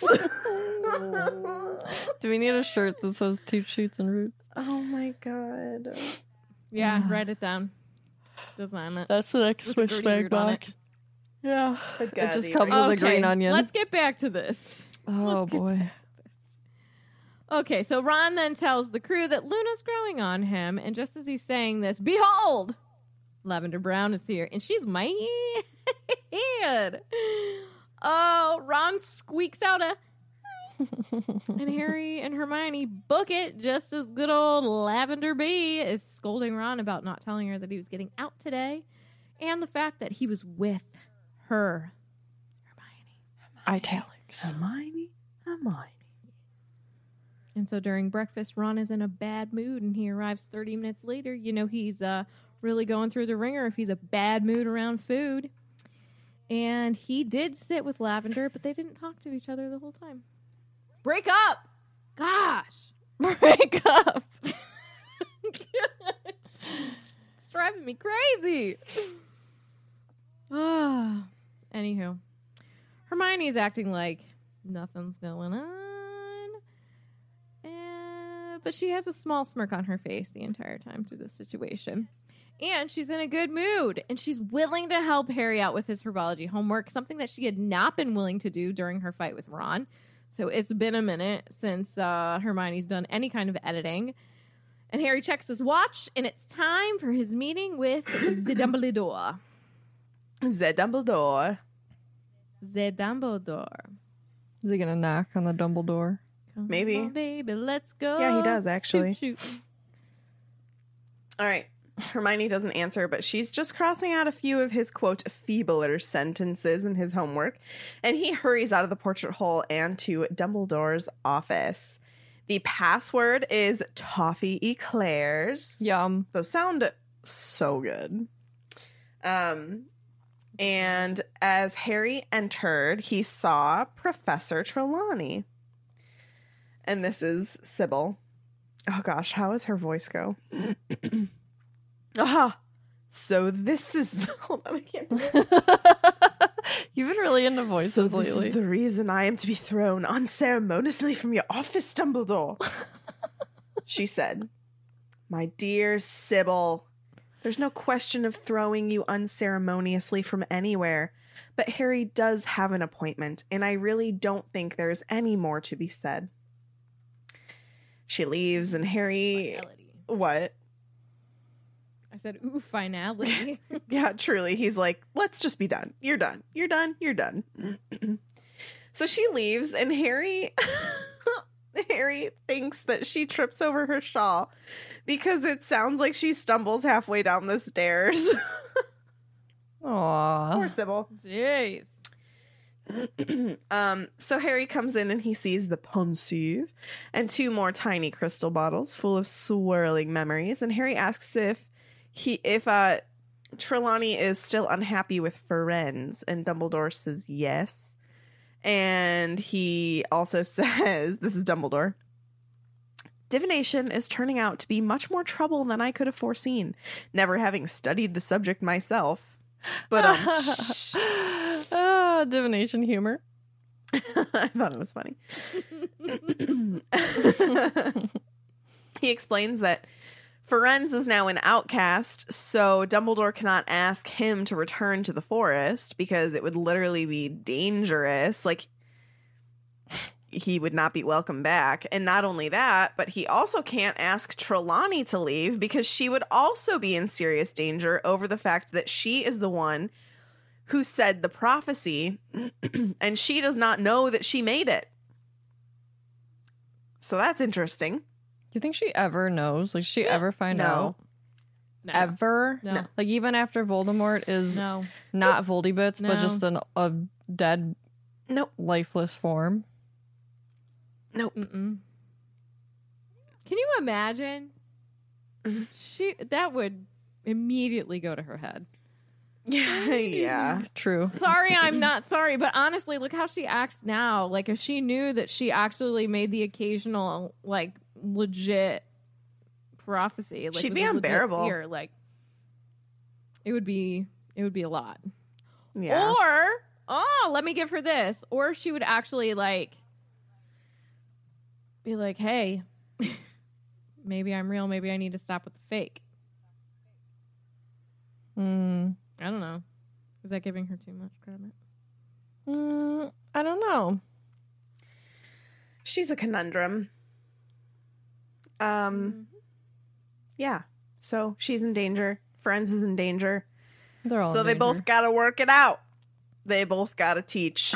Do we need a shirt that says Toot Shoots and Roots? Oh my god. Yeah, write it down. Design it. That's the next With a Switch gritty bag root on box. Yeah. It just Spaghetti, comes right? with a green onion. Let's get back to this. Oh, boy. Okay, so Ron then tells the crew that Luna's growing on him, and just as he's saying this, behold, Lavender Brown is here, and she's mad. Oh, Ron squeaks out a and Harry and Hermione book it just as good old Lavender B is scolding Ron about not telling her that he was getting out today, and the fact that he was with her. Italics. Hermione. And so during breakfast, Ron is in a bad mood, and he arrives 30 minutes later. You know he's really going through the ringer if he's a bad mood around food. And he did sit with Lavender, but they didn't talk to each other the whole time. Break up! Gosh! Break up. It's driving me crazy. Anywho, Hermione's acting like nothing's going on. But she has a small smirk on her face the entire time through this situation. And she's in a good mood. And she's willing to help Harry out with his herbology homework, something that she had not been willing to do during her fight with Ron. So it's been a minute since Hermione's done any kind of editing. And Harry checks his watch, and it's time for his meeting with the Dumbledore. The Dumbledore. The Dumbledore. Is he going to knock on the Dumbledore? Come Maybe. on, baby, let's go. Yeah, he does, actually. Shoot, shoot. All right. Hermione doesn't answer, but she's just crossing out a few of his, quote, feebler sentences in his homework. And he hurries out of the portrait hole and to Dumbledore's office. The password is toffee eclairs. Yum. Those sound so good. And as Harry entered, he saw Professor Trelawney. And this is Sybil. Oh gosh, how does her voice go? Aha! So this is the... Hold on, I can't do it. You've been really into voices So this lately. is the reason I am to be thrown unceremoniously from your office, Dumbledore. She said, "My dear Sybil, there's no question of throwing you unceremoniously from anywhere, but Harry does have an appointment, and I really don't think there's any more to be said." She leaves, and Harry... Finality. What? I said, ooh, finality. Yeah, truly. He's like, let's just be done. You're done. You're done. You're done. So she leaves, and Harry thinks that she trips over her shawl because it sounds like she stumbles halfway down the stairs. Aww. Poor Sybil. Jeez. So Harry comes in and he sees the Pensieve and two more tiny crystal bottles full of swirling memories. And Harry asks if if Trelawney is still unhappy with Firenze, and Dumbledore says yes. And he also says, this is Dumbledore, divination is turning out to be much more trouble than I could have foreseen, never having studied the subject myself. But divination humor. I thought it was funny. He explains that Firenze is now an outcast, so Dumbledore cannot ask him to return to the forest because it would literally be dangerous. Like, he would not be welcome back. And not only that, but he also can't ask Trelawney to leave because she would also be in serious danger over the fact that she is the one who said the prophecy and she does not know that she made it. So that's interesting. Do you think she ever knows? Like, she ever find out? No. Ever? No. Like, even after Voldemort is No. not Voldibits, but No. just a dead, Nope. lifeless form? Nope. Mm-mm. Can you imagine? That would immediately go to her head. Yeah. True. Sorry, I'm not sorry, but honestly, look how she acts now. Like, if she knew that she actually made the occasional, like, legit prophecy, like, She'd was be a legit unbearable. seer, like, it would be a lot. Yeah. Or, let me give her this. Or she would actually, like, be like, hey, maybe I'm real. Maybe I need to stop with the fake. I don't know. Is that giving her too much credit? I don't know. She's a conundrum. Yeah. So she's in danger. Firenze is in danger. They're all So in they danger. both got to work it out. They both got to teach.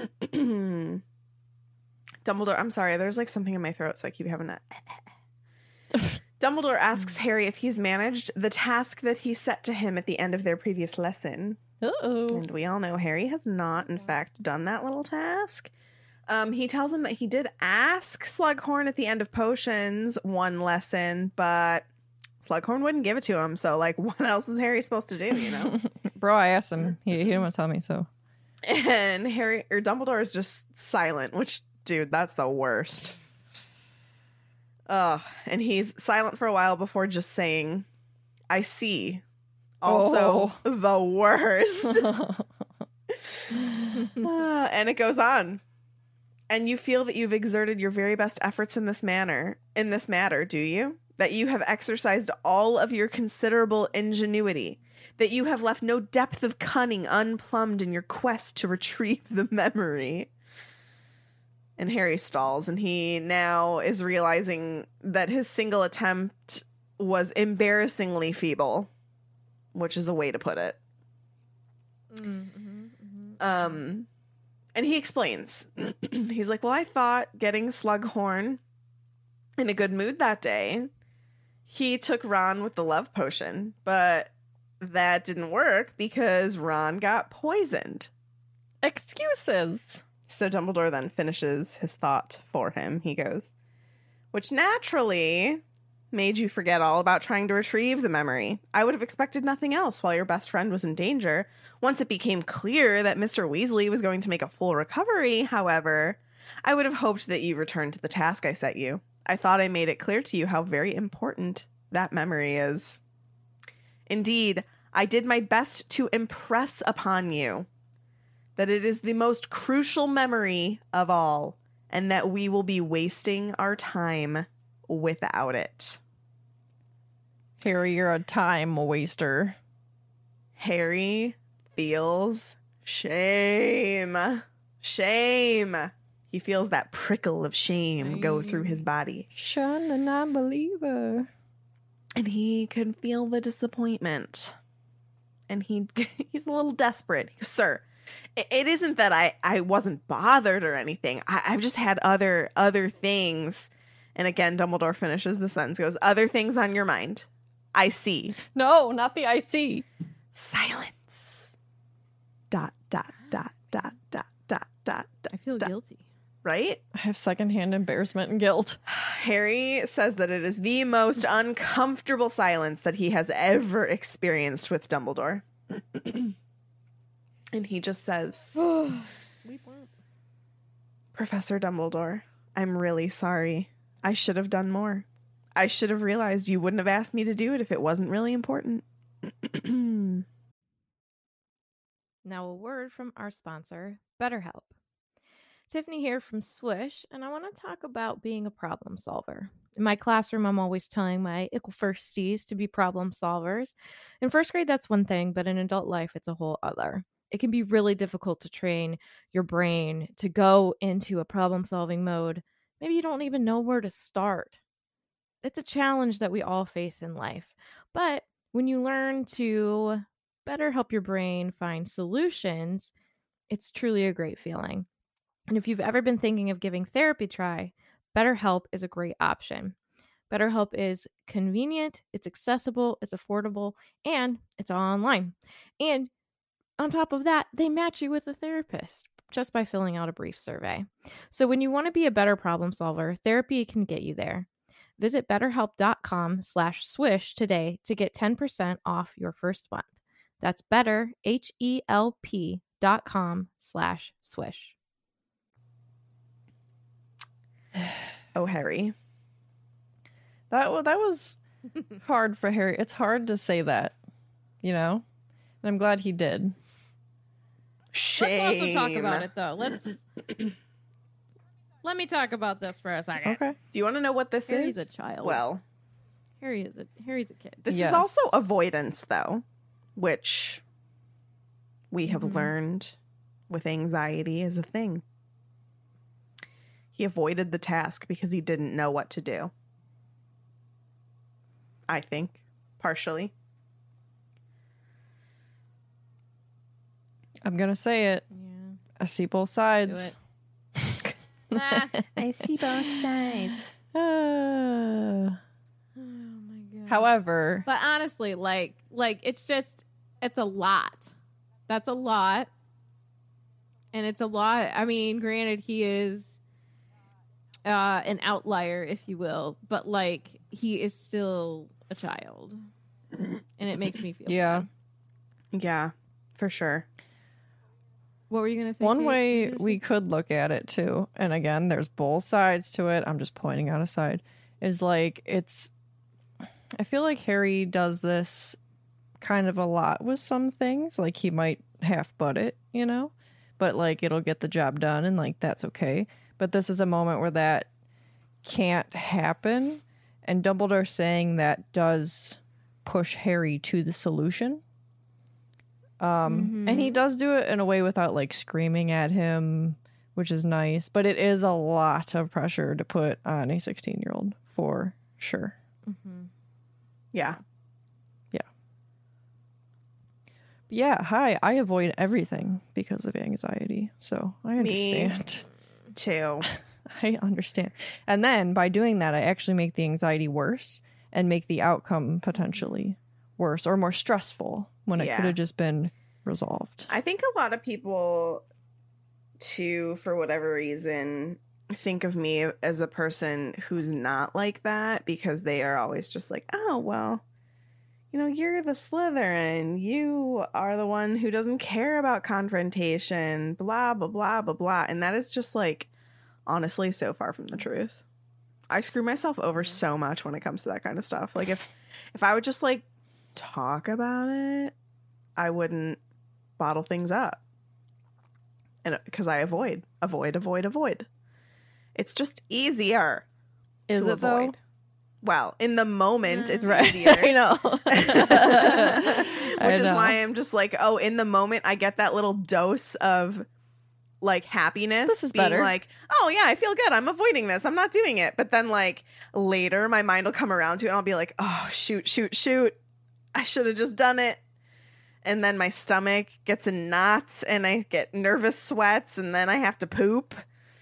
Dumbledore, I'm sorry, there's like something in my throat, so I keep having that. Dumbledore asks Harry if he's managed the task that he set to him at the end of their previous lesson. Uh-oh. And we all know Harry has not, in fact, done that little task. He tells him that he did ask Slughorn at the end of Potions one lesson, but Slughorn wouldn't give it to him. So, like, what else is Harry supposed to do, you know? Bro, I asked him. He didn't want to tell me, so. And Dumbledore is just silent, which, dude, that's the worst. And he's silent for a while before just saying, I see. Also, the worst. And it goes on. And you feel that you've exerted your very best efforts in this matter, do you? That you have exercised all of your considerable ingenuity, that you have left no depth of cunning unplumbed in your quest to retrieve the memory. And Harry stalls, and he now is realizing that his single attempt was embarrassingly feeble, which is a way to put it. And he explains. He's like, well, I thought getting Slughorn in a good mood that day, he took Ron with the love potion, but that didn't work because Ron got poisoned. Excuses. So Dumbledore then finishes his thought for him. He goes, which naturally made you forget all about trying to retrieve the memory. I would have expected nothing else while your best friend was in danger. Once it became clear that Mr. Weasley was going to make a full recovery, however, I would have hoped that you returned to the task I set you. I thought I made it clear to you how very important that memory is. Indeed, I did my best to impress upon you that it is the most crucial memory of all, and that we will be wasting our time without it. Harry, you're a time waster. Harry feels shame. Shame. He feels that prickle of shame go through his body. Sean the non-believer. And he can feel the disappointment. And he's a little desperate. He goes, sir, it isn't that I wasn't bothered or anything. I've just had other things. And again, Dumbledore finishes the sentence, goes, other things on your mind. I see. No, not the IC. Silence. Dot, dot, dot, dot, dot, dot, dot, I feel dot. guilty. right? I have secondhand embarrassment and guilt. Harry says that it is the most uncomfortable silence that he has ever experienced with Dumbledore. And he just says, Professor Dumbledore, I'm really sorry. I should have done more. I should have realized you wouldn't have asked me to do it if it wasn't really important. Now, a word from our sponsor, BetterHelp. Tiffany here from Swish, and I want to talk about being a problem solver. In my classroom, I'm always telling my ickle firsties to be problem solvers. In first grade, that's one thing, but in adult life, it's a whole other. It can be really difficult to train your brain to go into a problem-solving mode. Maybe you don't even know where to start. It's a challenge that we all face in life. But when you learn to better help your brain find solutions, it's truly a great feeling. And if you've ever been thinking of giving therapy a try, BetterHelp is a great option. BetterHelp is convenient, it's accessible, it's affordable, and it's all online. And on top of that, they match you with a therapist just by filling out a brief survey. So when you want to be a better problem solver, therapy can get you there. Visit betterhelp.com/swish today to get 10% off your first month. That's betterhelp.com/swish. Oh, Harry. That was hard for Harry. It's hard to say that, And I'm glad he did. Shame. Let's also talk about it, though. Let me talk about this for a second. Okay. Do you want to know what this Harry's is? a child. Well, Harry's a kid. this Yes. is also avoidance, though, which we have learned with anxiety is a thing. He avoided the task because he didn't know what to do. I think, partially. I'm going to say it. Yeah. I see both Do sides. it. Nah. I see both sides. Oh my god. However, But honestly, like it's a lot. That's a lot. And it's a lot. I mean, granted, he is an outlier, if you will, but he is still a child. And it makes me feel yeah. bad. Yeah, for sure. What were you going to say? One Kate? way we could look at it too, and again, there's both sides to it. I'm just pointing out a side. Is I feel like Harry does this kind of a lot with some things. Like he might half butt it, but it'll get the job done, and that's okay. But this is a moment where that can't happen, and Dumbledore saying that does push Harry to the solution. And he does do it in a way without screaming at him, which is nice, but it is a lot of pressure to put on a 16-year-old for sure. Yeah. Yeah, hi, I avoid everything because of anxiety, so I understand. Too. I understand. And then by doing that, I actually make the anxiety worse and make the outcome potentially worse or more stressful when it could have just been resolved. I think a lot of people, too, for whatever reason, think of me as a person who's not like that because they are always just oh, well, you're the Slytherin. You are the one who doesn't care about confrontation, blah, blah, blah, blah, blah. And that is just honestly so far from the truth. I screw myself over so much when it comes to that kind of stuff. If I would just talk about it, I wouldn't bottle things up. And because I avoid. It's just easier. Is to it though? avoid. Well, in the moment, it's Right. easier. I know. Which is why I'm just in the moment, I get that little dose of happiness. This is being better. Oh yeah, I feel good. I'm avoiding this. I'm not doing it. But then later, my mind will come around to it and I'll be oh, shoot. I should have just done it. And then my stomach gets in knots and I get nervous sweats and then I have to poop.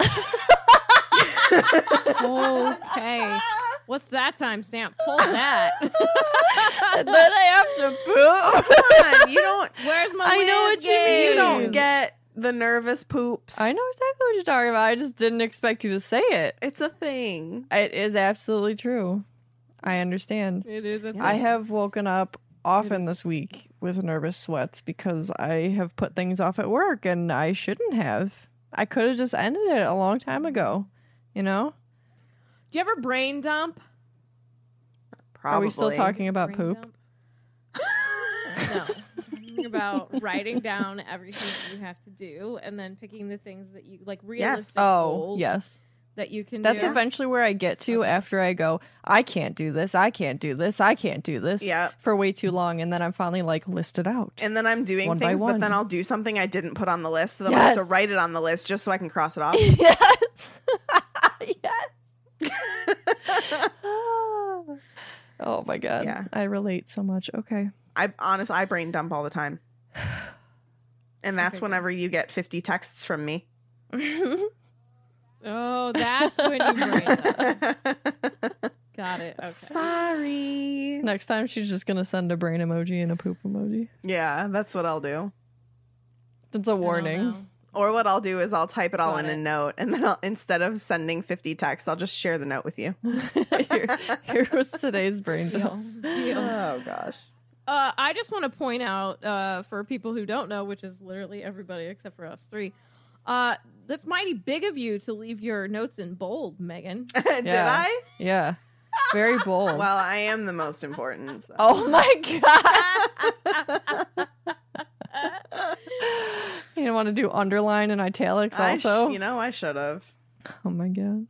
Okay. What's that timestamp? Pull that. And then I have to poop. Come on, you don't. Where's my I know what you mean. You don't get The nervous poops. I know exactly what you're talking about. I just didn't expect you to say it. It's a thing. It is absolutely true. I understand. It is a thing. I have woken up often this week with nervous sweats because I have put things off at work and I shouldn't have. I could have just ended it a long time ago, you know? Do you ever brain dump? Probably. Are we still talking about Brain poop? dump? No. Talking about writing down everything that you have to do and then picking the things that you like realistic Oh, goals yes. that you can That's do. eventually where I get to after I go, I can't do this, I can't do this, I can't do this Yep. for way too long. And then I'm finally like listed out. And then I'm doing One by things, but one. then I'll do something I didn't put on the list. So then I have to Yes. write it on the list just so I can cross it off. Yes. Yes. Oh my God. Yeah. I relate so much. Okay. I brain dump all the time. And that's Okay, whenever you get 50 texts from me. Oh, that's when you brain dump. Got it. Okay. Sorry. Next time she's just going to send a brain emoji and a poop emoji. Yeah, that's what I'll do. It's a warning. Or what I'll do is I'll type it all Got in a it. note, and then instead of sending 50 texts, I'll just share the note with you. Here was today's brain dump. Deal. Oh gosh. I just want to point out for people who don't know, which is literally everybody except for us three, that's mighty big of you to leave your notes in bold, Megan. Did Yeah. I? Yeah. Very bold. Well, I am the most important. So. Oh my God. You don't want to do underline and italics also? I should have. Oh my God.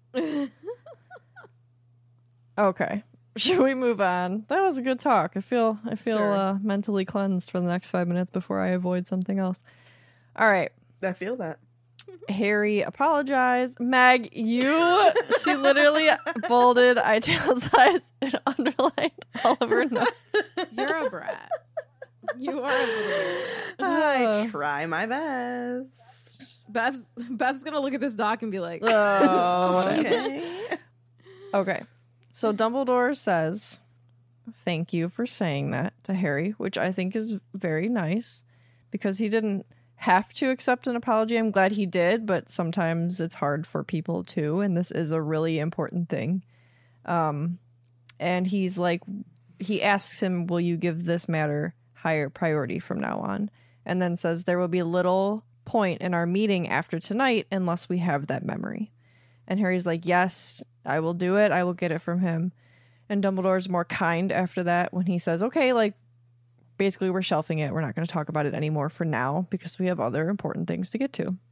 Okay. Should we move on? That was a good talk. I feel Sure. Mentally cleansed for the next 5 minutes before I avoid something else. All right. I feel that. Harry apologized. Meg, she literally bolded, italicized, and underlined all of her notes. You're a brat. You are a little I try my best. Bev's gonna look at this doc and be like, Oh, whatever. Okay. Okay. So Dumbledore says, thank you for saying that to Harry, which I think is very nice because he didn't have to accept an apology. I'm glad he did, but sometimes it's hard for people too. And this is a really important thing. And he's like, he asks him, will you give this matter higher priority from now on? And then says, there will be little point in our meeting after tonight unless we have that memory. And Harry's like, yes, I will do it. I will get it from him. And Dumbledore's more kind after that when he says, okay, like, basically we're shelving it. We're not going to talk about it anymore for now because we have other important things to get to.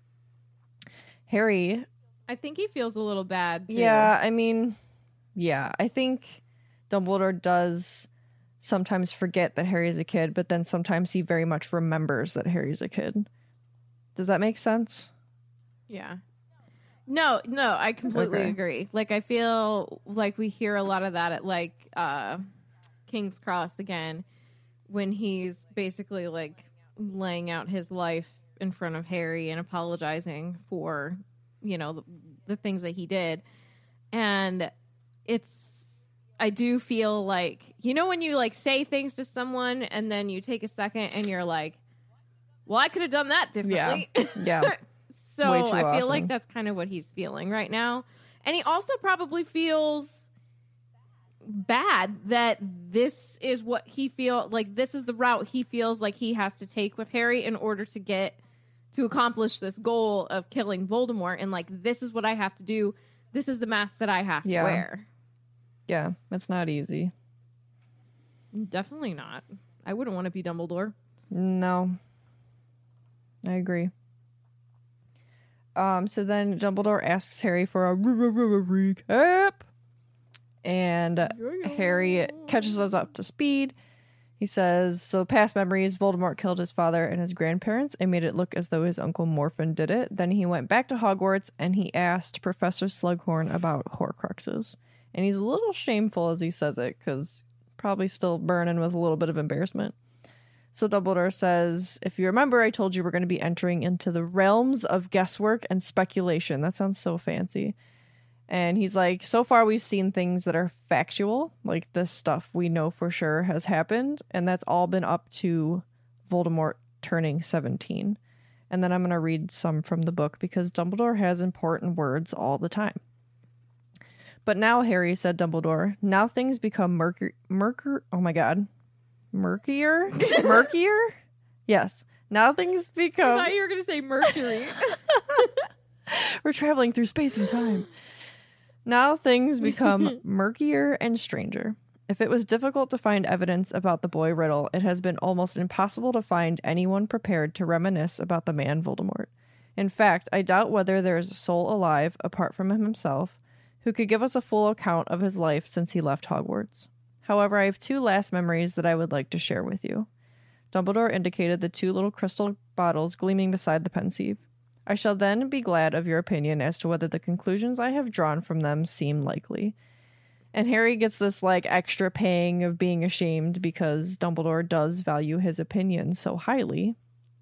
Harry. I think he feels a little bad too. Yeah, I mean, yeah, I think Dumbledore does sometimes forget that Harry is a kid, but then sometimes he very much remembers that Harry's a kid. Does that make sense? Yeah. No, I completely Okay. agree. Like, I feel like we hear a lot of that at, like, King's Cross again, when he's basically, like, laying out his life in front of Harry and apologizing for, the things that he did. And I do feel like, when you, like, say things to someone and then you take a second and you're like, well, I could have done that differently. Yeah. So Way too I feel like often. that's kind of what he's feeling right now. And he also probably feels bad that this is what he this is the route he feels like he has to take with Harry in order to accomplish this goal of killing Voldemort. And like, this is what I have to do. This is the mask that I have to Yeah. wear. Yeah, it's not easy. Definitely not. I wouldn't want to be Dumbledore. No. I agree. So then Dumbledore asks Harry for a recap. And Harry catches us up to speed. He says, so past memories, Voldemort killed his father and his grandparents and made it look as though his uncle Morphin did it. Then he went back to Hogwarts and he asked Professor Slughorn about Horcruxes. And he's a little shameful as he says it because probably still burning with a little bit of embarrassment. So Dumbledore says, if you remember, I told you we're going to be entering into the realms of guesswork and speculation. That sounds so fancy. And he's like, so far we've seen things that are factual, like this stuff we know for sure has happened. And that's all been up to Voldemort turning 17. And then I'm going to read some from the book because Dumbledore has important words all the time. But now, Harry, said Dumbledore, now things become murkier? Yes. Now things I become... thought you were going to say Mercury. We're traveling through space and time. Now things become murkier and stranger. If it was difficult to find evidence about the boy Riddle, it has been almost impossible to find anyone prepared to reminisce about the man Voldemort. In fact, I doubt whether there is a soul alive, apart from him himself, who could give us a full account of his life since he left Hogwarts. However, I have 2 last memories that I would like to share with you. Dumbledore indicated the 2 little crystal bottles gleaming beside the pensieve. I shall then be glad of your opinion as to whether the conclusions I have drawn from them seem likely. And Harry gets this, like, extra pang of being ashamed because Dumbledore does value his opinion so highly.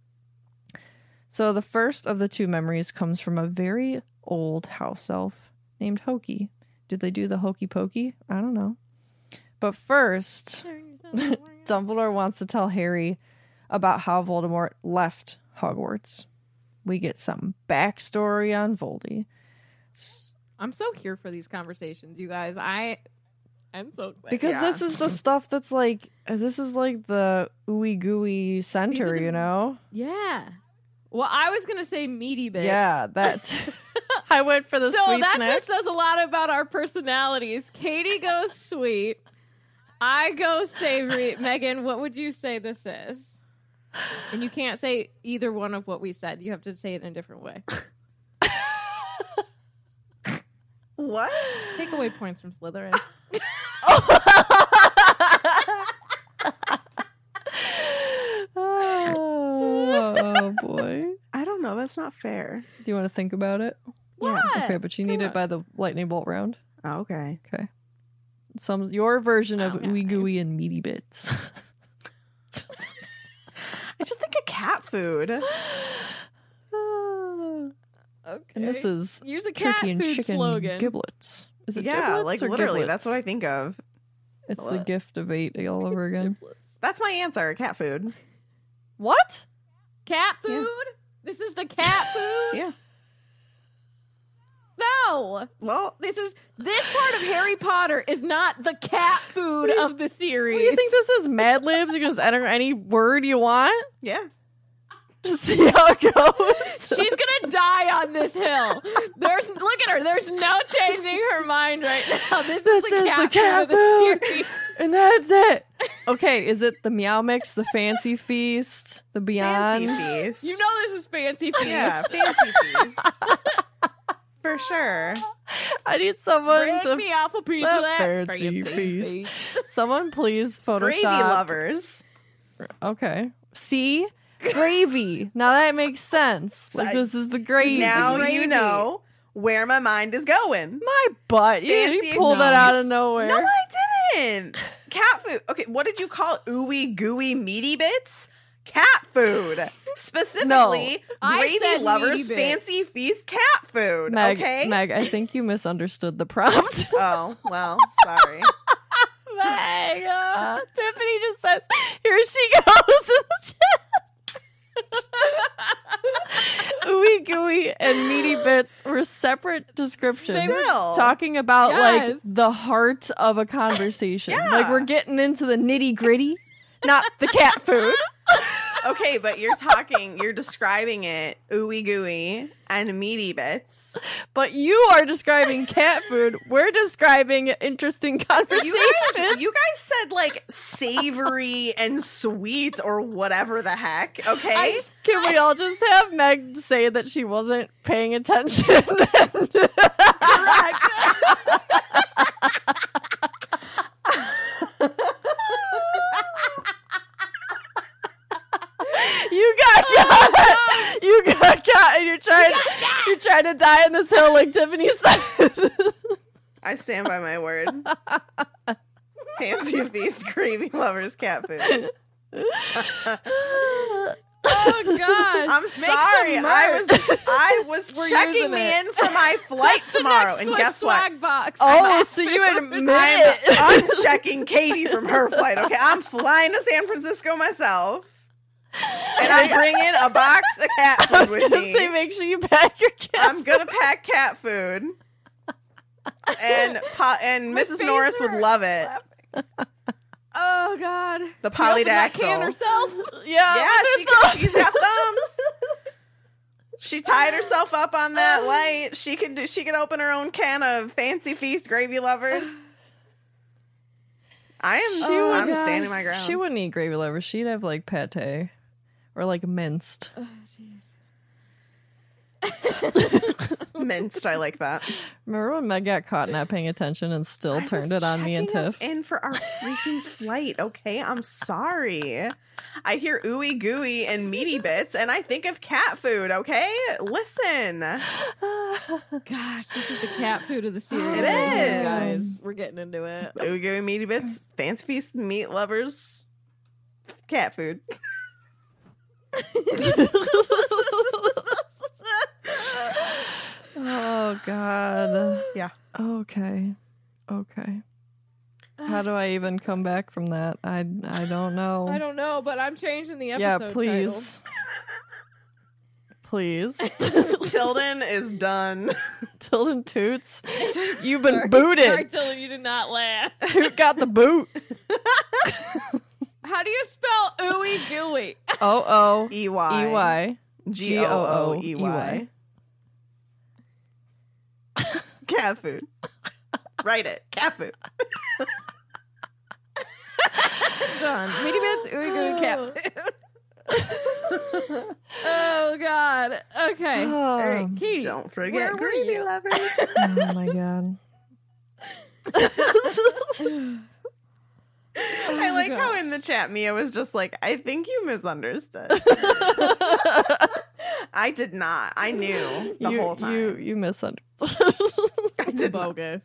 So the first of the 2 memories comes from a very old house elf named Hokey. Did they do the hokey pokey? I don't know. But first, Dumbledore wants to tell Harry about how Voldemort left Hogwarts. We get some backstory on Voldy. I'm so here for these conversations, you guys. I'm so glad. Because this is the stuff that's like, this is like the ooey gooey center, you know? Yeah. Well, I was going to say meaty bits. Yeah, that's... I went for the so sweet that snack. just says a lot about our personalities. Katie goes sweet. I go savory. Megan, what would you say this is? And you can't say either one of what we said. You have to say it in a different way. What? Take away points from Slytherin. Oh, boy. I don't know. That's not fair. Do you want to think about it? What? Okay, but you need it by the lightning bolt round. Oh, okay. Okay. Your version of Okay. ooey gooey and meaty bits. I just think of cat food. Okay. And this is Use a cat turkey and food chicken slogan. giblets. Is it Yeah, giblets like or literally. giblets? That's what I think of. It's the gift of 8 all over again. That's my answer. Cat food. What? Cat food? This is the cat food? Yeah. No. Well, This part of Harry Potter is not the cat food of the series. What do you think this is? Mad Libs? You can just enter any word you want? yeah. Just see how it goes. She's gonna die on this hill. Look at her. There's no changing her mind right now. This is the cat food of the series. And that's it. Okay, is it the Meow Mix, the Fancy Feast, the Beyond? Fancy feast. You know this is fancy feast. Yeah, fancy feast. For sure. I need someone Break to me off a piece of that fancy feast. Someone please Photoshop. Gravy lovers. Okay. See? Gravy. Now that makes sense. Like, this is the gravy. Now Gravy. you know where my mind is going. My butt. You Fancy pulled that out of feast. nowhere. No, I didn't. Cat food. Okay, what did you call it? Ooey gooey meaty bits? Cat food. Specifically, I gravy said lovers, meaty bits. fancy feast cat food. Meg, okay? Meg, I think you misunderstood the prompt. Oh, well, sorry. Meg, Tiffany just says, here she goes in the chat. Ooey gooey and meaty bits were separate descriptions Still. talking about Yes. like the heart of a conversation. Yeah. Like we're getting into the nitty gritty, not the cat food. Okay, but you're describing it ooey gooey and meaty bits. But you are describing cat food. We're describing interesting conversation. You guys said like savory and sweet or whatever the heck. Okay. Can we all just have Meg say that she wasn't paying attention? You got caught. You got caught, and you're trying to die in this hill, like Tiffany said. I stand by my word. Fancy feast, gravy lovers, cat food. Oh God! I'm sorry. I was We're checking using me it. in for my flight tomorrow, and guess what? Swag box. Oh, so you admit I'm unchecking Katie from her flight. Okay, I'm flying to San Francisco myself. And I'm bringing a box of cat I food was with gonna me. say, make sure you pack your cat. I'm gonna pack cat food, and Mrs. Norris would love it. Oh God. The She opened that polydactyl. can herself. Yeah, she's got thumbs. She tied herself up on that light. She could open her own can of Fancy Feast Gravy Lovers. I'm standing my ground. She wouldn't eat gravy lovers. She'd have like pate or like minced. Minced, I like that. Remember when Meg got caught not paying attention and still turned it on me and checking us Tiff? in for our freaking flight, okay? I'm sorry. I hear ooey gooey and meaty bits, and I think of cat food, okay? Listen. Gosh, this is the cat food of the series. It right here, is. guys. We're getting into it. Ooey gooey meaty bits, Fancy Feast meat lovers, cat food. Oh God. Yeah. Okay. How do I even come back from that? I don't know. I don't know, but I'm changing the episode Yeah, title. please. Please. Tilden is done. Tilden Toots. You've been booted. Sorry, Tilden, you did not laugh. Toot got the boot. How do you spell ooey gooey? O-O. E-Y. E-Y. Gooey. Cat food. Write it. Cat food. Done. Meaty bits, ooey gooey, cat food. Oh God. Okay. All right, Katie. Don't forget where were gravy you? lovers. Oh my God. I like how in the chat Mia was just like, I think you misunderstood. I did not. I knew the whole time. You misunderstood. I did not. Bogus.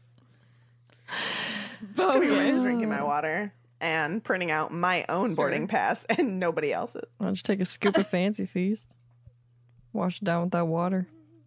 Just gonna be drinking my water and printing out my own boarding pass and nobody else's. Why don't you take a scoop of Fancy Feast? Wash it down with that water.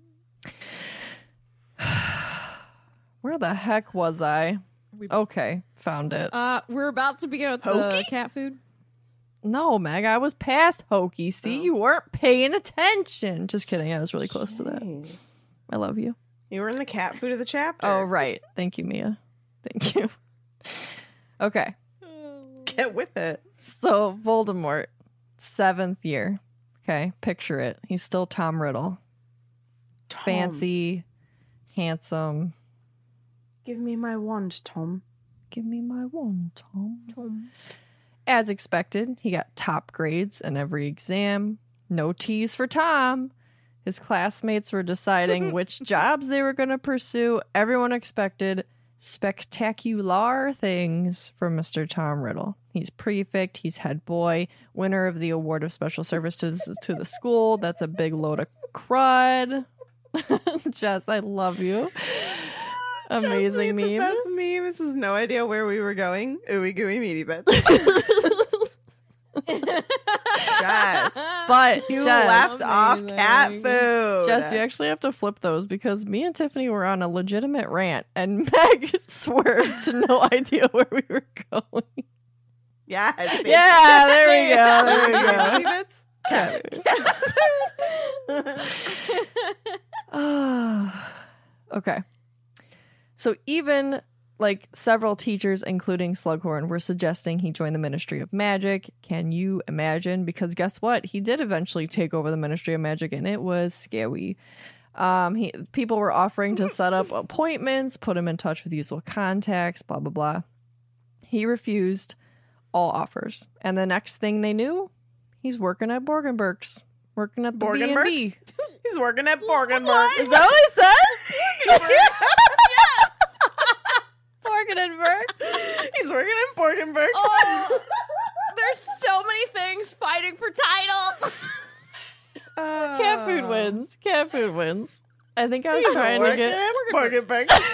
Where the heck was I? Okay, found it. We're about to begin with the Hokey? cat food. No, Meg, I was past Hokey. See, you weren't paying attention. Just kidding. I was really close to that. I love you. You were in the cat food of the chapter. Oh, right. Thank you, Mia. Thank you. Okay. Get with it. So, Voldemort, 7th year. Okay, picture it. He's still Tom Riddle. Tom. Fancy, handsome. Give me my wand, Tom. Give me my wand, Tom. As expected, he got top grades in every exam. No T's for Tom. His classmates were deciding which jobs they were going to pursue. Everyone expected spectacular things from Mr. Tom Riddle. He's prefect, he's head boy, winner of the Award of Special Services to the school. That's a big load of crud. Jess, I love you. Amazing meme. The best meme. This is no idea where we were going. Ooey gooey meaty bits. Jess. But You Jess, left off Amazing. cat food. Jess, you actually have to flip those because me and Tiffany were on a legitimate rant and Meg swerved to no idea where we were going. Yeah. I think- Yeah, there we go. There There we we go. go. Meaty bits. Cat food. Okay. So even like several teachers, including Slughorn, were suggesting he join the Ministry of Magic. Can you imagine? Because guess what? He did eventually take over the Ministry of Magic, and it was scary. People were offering to set up appointments, put him in touch with useful contacts, blah, blah, blah. He refused all offers. And the next thing they knew, he's working at Borgenberg's. Working at the B&B. Borgenberg's? He's working at Borgenberg. Is that what I said? Borgenberg. He's working at Borgenberg. Oh, there's so many things fighting for title. Cat food wins. Cat food wins. I think I was trying to get. Borgenberg. I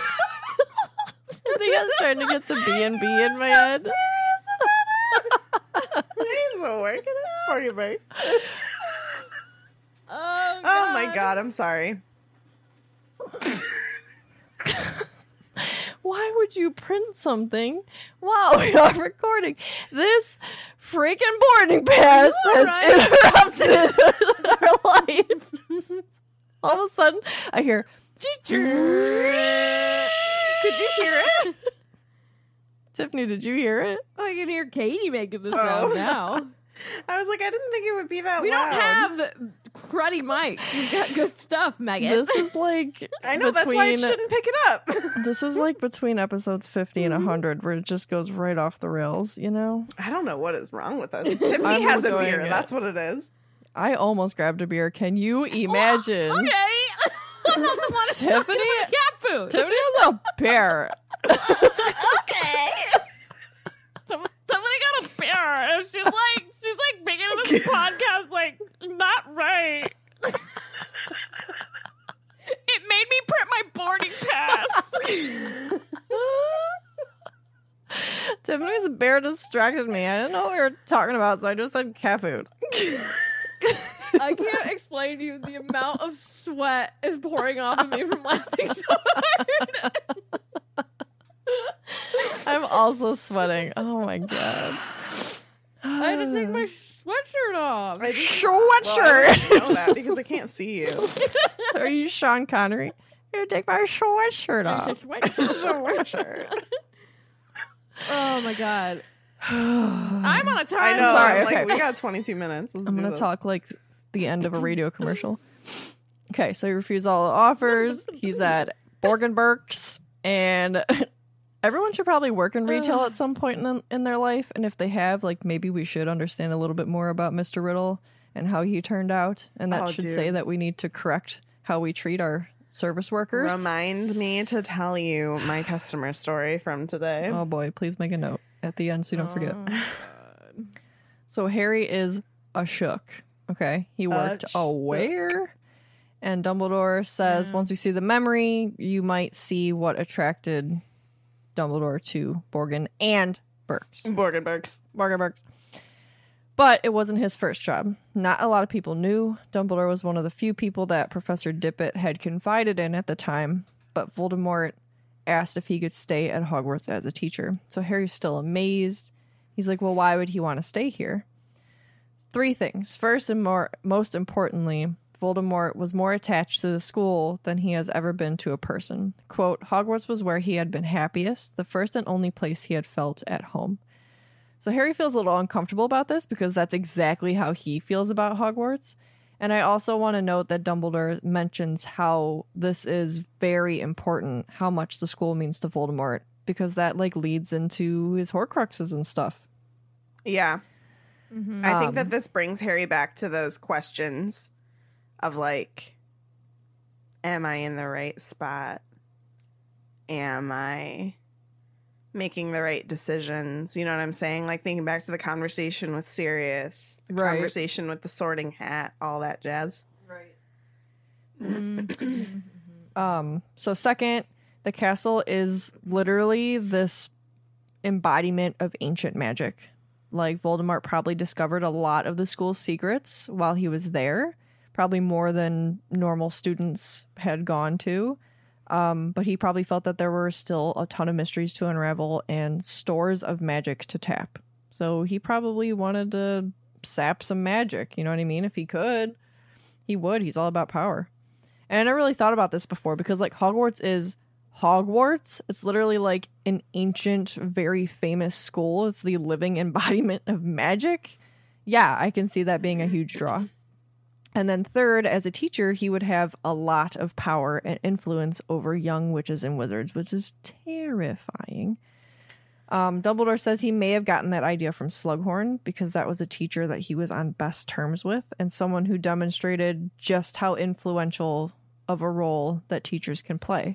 think I was trying to get to B&B in my head. He's working at Borgenberg. Oh my god, I'm sorry. Why would you print something while we are recording? This freaking boarding pass has interrupted our life. All of a sudden, I hear. Could you hear it? Tiffany, did you hear it? I can hear Katie making this sound now. I was like, I didn't think it would be that We loud. don't have cruddy mics. We've got good stuff, Megan. This is like I know, that's why I shouldn't pick it up. This is like between episodes 50 and 100 where it just goes right off the rails, you know? I don't know what is wrong with us. Tiffany I'm has a enjoying beer. it. That's what it is. I almost grabbed a beer. Can you imagine? Okay. I'm not the one Tiffany? cat food. Tiffany has a bear. Okay. Somebody got a bear, and she's like making this podcast like not right. It made me print my boarding pass. Tiffany's bear distracted me. I didn't know what we were talking about, so I just said cat food. I can't explain to you the amount of sweat is pouring off of me from laughing so hard. I'm also sweating. Oh my god. I had to take my sweatshirt off. Sweatshirt. I know that because I can't see you. Are you Sean Connery? Here, take my sweatshirt off. Sweatshirt. Oh my god. I'm on a time. I know. Sorry, I'm like, okay. we got 22 minutes. Let's I'm do going to this. talk like the end of a radio commercial. Okay, so he refused all the offers. He's at Borgenberg's, and everyone should probably work in retail at some point in their life. And if they have, like, maybe we should understand a little bit more about Mr. Riddle and how he turned out. And that should say that we need to correct how we treat our service workers. Remind me to tell you my customer story from today. Oh boy, please make a note at the end so you don't forget. So Harry is a shook. Okay, he worked where? And Dumbledore says once we see the memory, you might see what attracted Dumbledore to Borgin and Burks. Borgenberg's. But it wasn't his first job. Not a lot of people knew. Dumbledore was one of the few people that Professor Dippet had confided in at the time, but Voldemort asked if he could stay at Hogwarts as a teacher. So Harry's still amazed. He's like, well, why would he want to stay here? 3 things. First and most importantly, Voldemort was more attached to the school than he has ever been to a person. Quote, Hogwarts was where he had been happiest, the first and only place he had felt at home. So Harry feels a little uncomfortable about this because that's exactly how he feels about Hogwarts. And I also want to note that Dumbledore mentions how this is very important, how much the school means to Voldemort, because that like leads into his Horcruxes and stuff. Yeah. I think that this brings Harry back to those questions of like, am I in the right spot? Am I making the right decisions? You know what I'm saying? Like thinking back to the conversation with Sirius, the Right. conversation with the Sorting Hat, all that jazz. So second, the castle is literally this embodiment of ancient magic. Like Voldemort probably discovered a lot of the school's secrets while he was there, probably more than normal students had gone to. But he probably felt that there were still a ton of mysteries to unravel and stores of magic to tap. So he probably wanted to sap some magic, you know what I mean? If he could, he would. He's all about power. And I never really thought about this before because like Hogwarts is Hogwarts. It's literally like an ancient, very famous school. It's the living embodiment of magic. Yeah, I can see that being a huge draw. And then third, as a teacher, he would have a lot of power and influence over young witches and wizards, which is terrifying. Dumbledore says he may have gotten that idea from Slughorn because that was a teacher that he was on best terms with and someone who demonstrated just how influential of a role that teachers can play.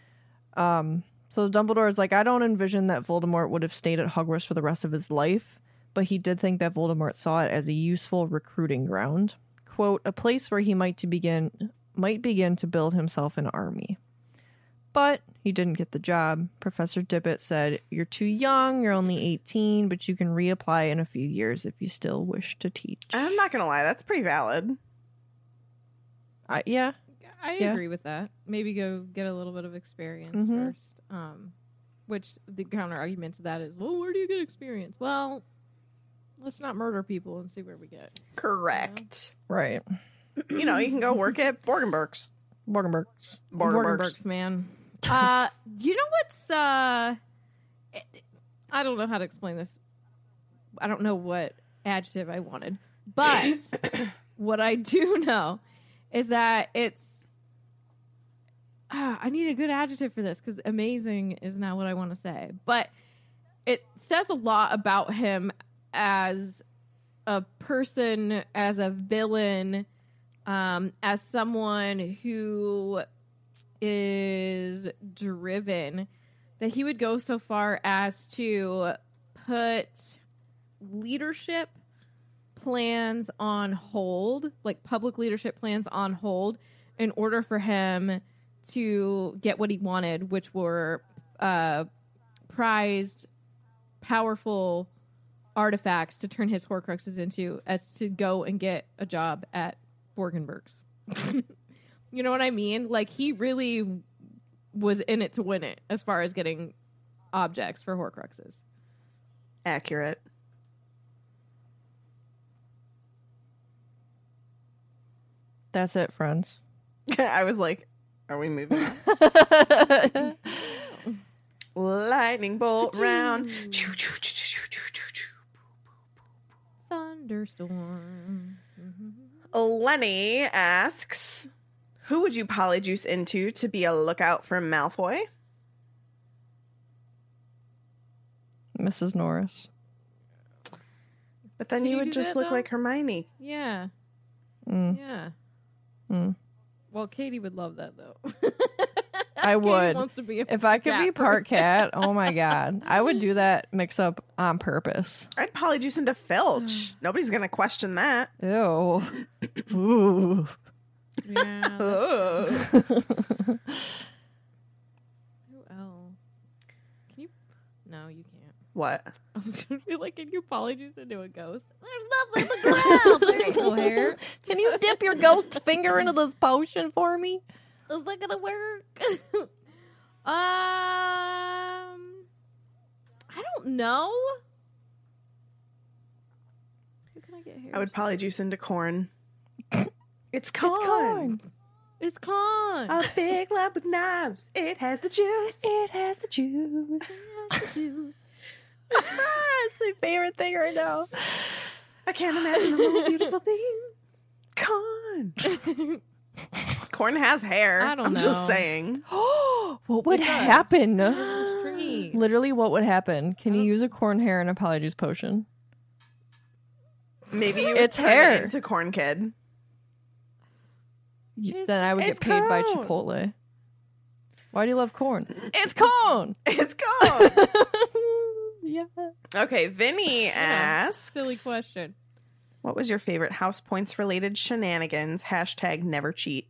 So Dumbledore is like, I don't envision that Voldemort would have stayed at Hogwarts for the rest of his life, but he did think that Voldemort saw it as a useful recruiting ground. Quote, a place where he might begin to build himself an army. But he didn't get the job. Professor Dippet said, you're too young, you're only 18, but you can reapply in a few years if you still wish to teach. I'm not going to lie. That's pretty valid. Yeah. I Yeah. agree with that. Maybe go get a little bit of experience Mhm. first. Which the counter argument to that is, well, where do you get experience? Well, let's not murder people and see where we get. Correct. Right. You know, you can go work at Borgenberg's. Borgenberg's, man. You know what's I don't know how to explain this. I don't know what adjective I wanted, but what I do know is that it's I need a good adjective for this because amazing is not what I want to say, but it says a lot about him as a person, as a villain, as someone who is driven, that he would go so far as to put leadership plans on hold, like public leadership plans on hold, in order for him to get what he wanted, which were prized, powerful artifacts to turn his Horcruxes into, as to go and get a job at Borgenberg's. You know what I mean? Like, he really was in it to win it as far as getting objects for Horcruxes. Accurate. That's it, friends. I was like, are we moving on? Lightning bolt round. Thunderstorm. Lenny asks, who would you polyjuice into to be a lookout for Malfoy? Mrs. Norris. But then Can you you would do just that, look though? like Hermione. Yeah. Mm. Yeah. Mm. Well, Katie would love that, though. I Katie would. wants to be a If I could cat be part person. cat, oh my god. I would do that mix up on purpose. I'd polyjuice into Filch. Nobody's going to question that. Ew. Ooh. Yeah. Ugh. Who else? Can you? No, you can't. What? I was gonna be like, can you polyjuice into a ghost? There's nothing in the ground. There ain't no hair. Can you dip your ghost finger into this potion for me? Is that gonna work? I don't know. Who can I get here? I would polyjuice into corn. It's corn. It's corn. It's Con. A big lump with knives. It has the juice. It has the juice. Juice. It's my favorite thing right now. I can't imagine a more beautiful thing. Corn. Corn has hair. I don't I'm know. just saying. What would It does. happen? It's stringy. Literally, what would happen? Can you use a corn hair in a polyjuice potion? Maybe you would It's turn hair. it into Corn Kid. Then I would It's get paid by corn. Chipotle. Why do you love corn? It's corn! It's corn. Yeah. Okay, Vinny asks, Silly question. what was your favorite house points related shenanigans? # never cheat.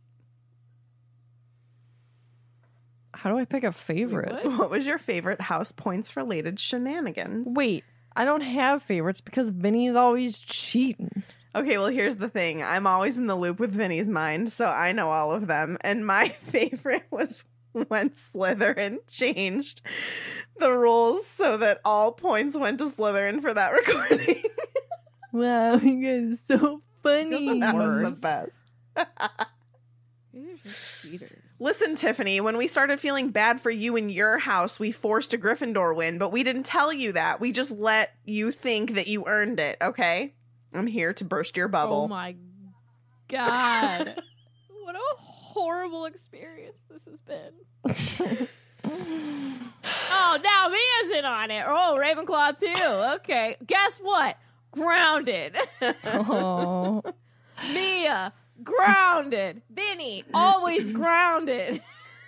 How do I pick a favorite? Wait, what? What was your favorite house points related shenanigans? Wait, I don't have favorites because Vinny's always cheating. Okay, well, here's the thing. I'm always in the loop with Vinny's mind, so I know all of them. And my favorite was when Slytherin changed the rules so that all points went to Slytherin for that recording. Wow, you guys are so funny. That was the best. These are just cheaters. Listen, Tiffany, when we started feeling bad for you in your house, we forced a Gryffindor win, but we didn't tell you that. We just let you think that you earned it, okay? I'm here to burst your bubble. Oh my god. What a horrible experience this has been. Oh, now Mia's in on it. Oh, Ravenclaw too. Okay. Guess what? Grounded. Oh. Mia, grounded. Vinny, always grounded.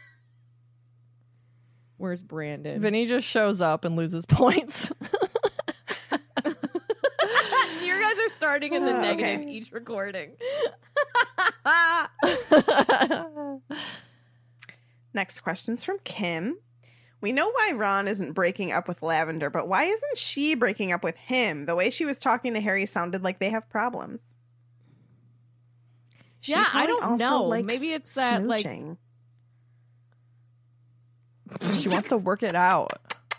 Where's Brandon? Vinny just shows up and loses points. You guys are starting in the Okay. negative each recording. Next question's from Kim. We know why Ron isn't breaking up with Lavender, but why isn't she breaking up with him? The way she was talking to Harry sounded like they have problems. She Yeah, I probably don't also know. likes Maybe it's that, like- smooching. She wants to work it out.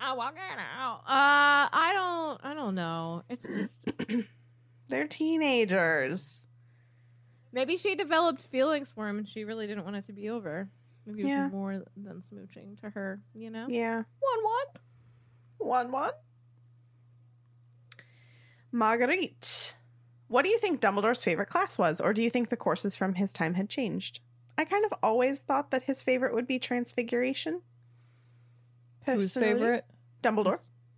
I'm walking out. I don't know. It's just They're teenagers. Maybe she developed feelings for him and she really didn't want it to be over. Maybe it was Yeah. more than smooching to her, you know? Yeah. 1-1. Marguerite. What do you think Dumbledore's favorite class was? Or do you think the courses from his time had changed? I kind of always thought that his favorite would be Transfiguration. Whose Personally. favorite? Dumbledore.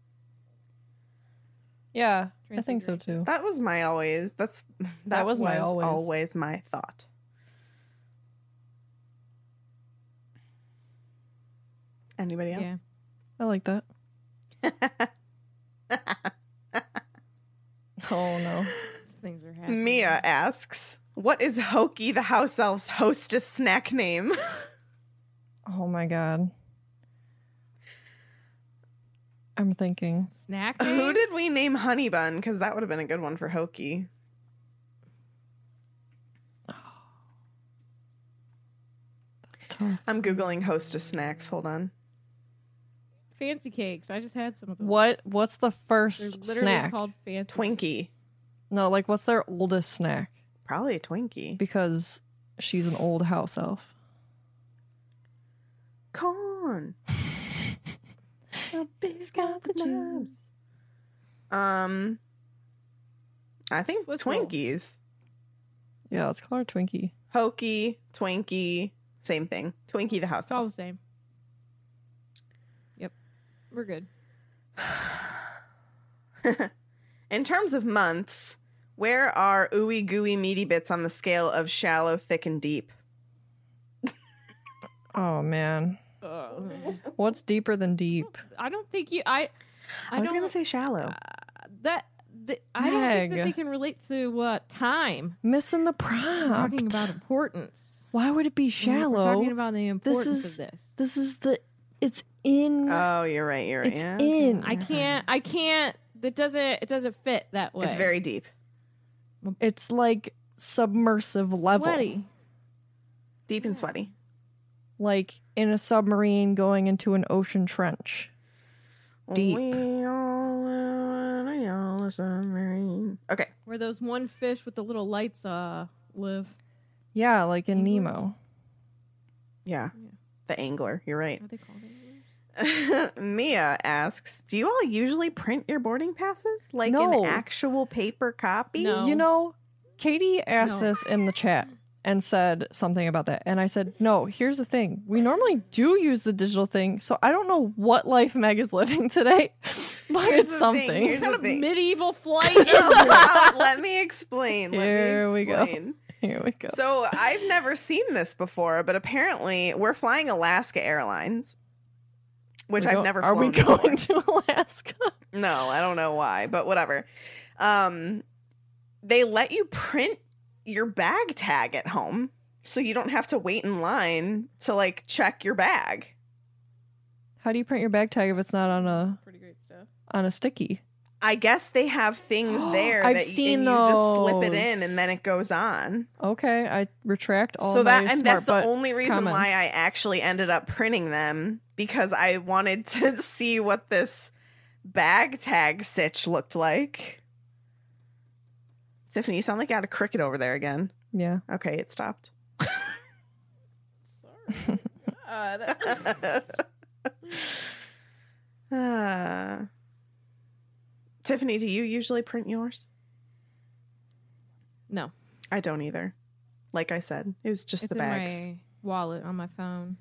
Yeah, I think so too. That was my always. That was my always. always my thought. Anybody else? Yeah. I like that. Oh no. Things are happening. Mia asks, "What is Hokey the house elf's hostess snack name?" Oh my god. I'm thinking. Snack Who name? did we name Honey Bun? Because that would have been a good one for Hokey. That's tough. I'm Googling hostess snacks. Hold on. Fancy cakes. I just had some of them. What's the They're first literally snack? called fancy. Twinkie. No, like what's their oldest snack? Probably a Twinkie. Because she's an old house elf. Corn. A big got the jobs. I think Swiss roll. Twinkies. Yeah, let's call her Twinkie. Hokey, Twinkie, same thing. Twinkie the house It's all elf. the same. Yep. We're good. In terms of months, where are ooey gooey meaty bits on the scale of shallow, thick, and deep? Oh man. What's deeper than deep? I don't think you. I was don't- gonna say shallow. I don't think that Meg. they can relate to time. Missing the We're prompt. talking about importance. Why would it be We're shallow? talking about the importance is- of this. This is it's in. Oh, you're right. You're right. It's Yeah, in. I can't. It doesn't fit that way. It's very deep. It's like submersive level. sweaty. Deep and sweaty. Like in a submarine going into an ocean trench. Deep. We all live in a yellow submarine. Okay. Where those one fish with the little lights live. Yeah, like in Nemo. Yeah. The angler. You're right. Are they called anglers? Mia asks, do you all usually print your boarding passes? Like No. an actual paper copy? No. You know, Katie asked No. this in the chat and said something about that. And I said, no, here's the thing. We normally do use the digital thing. So I don't know what life Meg is living today, but Here's it's the thing, something. here's the thing. Medieval flight is this? Let me explain. Here we go. explain. Here we go. So I've never seen this before, but apparently we're flying Alaska Airlines, which I've never Are flown we before. going to Alaska? No, I don't know why, but whatever. They let you print your bag tag at home, so you don't have to wait in line to like check your bag. How do you print your bag tag if it's not on Pretty great stuff. a sticky? I guess they have things there I've that seen and you just slip it those. in and then it goes on. Okay, I retract all So my that and smart that's the butt only reason comments. why I actually ended up printing them, because I wanted to see what this bag tag sitch looked like. Tiffany, you sound like you had a cricket over there again. Yeah. Okay, it stopped. Tiffany, do you usually print yours? No, I don't either. Like I said, it was just it's the in bags. my wallet on my phone.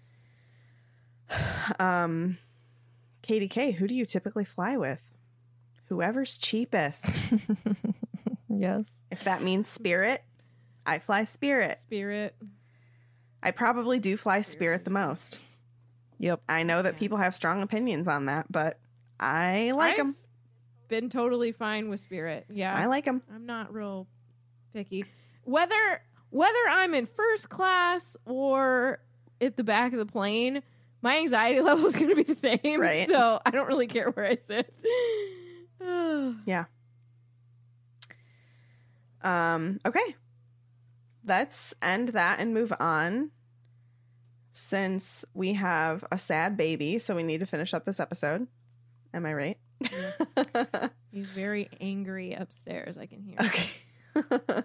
Katie K, who do you typically fly with? Whoever's cheapest. Yes. If that means Spirit, I fly Spirit. Spirit. I probably do fly Spirit the most. Yep. I know that people have strong opinions on that, but I like I've them. Been totally fine with Spirit. Yeah, I like them. I'm not real picky. Whether I'm in first class or at the back of the plane, my anxiety level is going to be the same. Right. So I don't really care where I sit. Yeah. Okay. Let's end that and move on. since we have a sad baby, so we need to finish up this episode. Am I right? He's very angry upstairs. I can hear. Okay.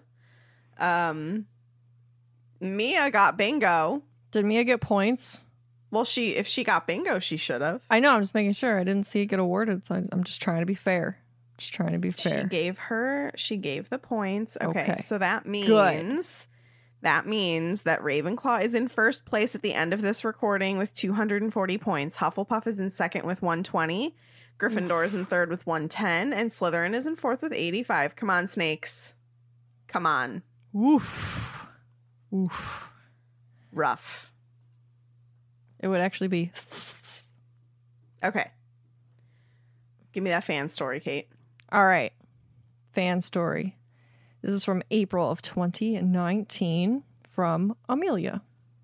Mia got bingo. Did Mia get points? Well, if she got bingo, she should have. I know. I'm just making sure. I didn't see it get awarded, so I'm just trying to be fair. Just trying to be fair. She gave the points. Okay. Okay. So that means Good. that Ravenclaw is in first place at the end of this recording with 240 points. Hufflepuff is in second with 120. Gryffindor is in third with 110. And Slytherin is in fourth with 85. Come on, snakes. Come on. Oof. Oof. Rough. It would actually be. Okay. Give me that fan story, Kate. All right. Fan story. This is from April of 2019 from Amelia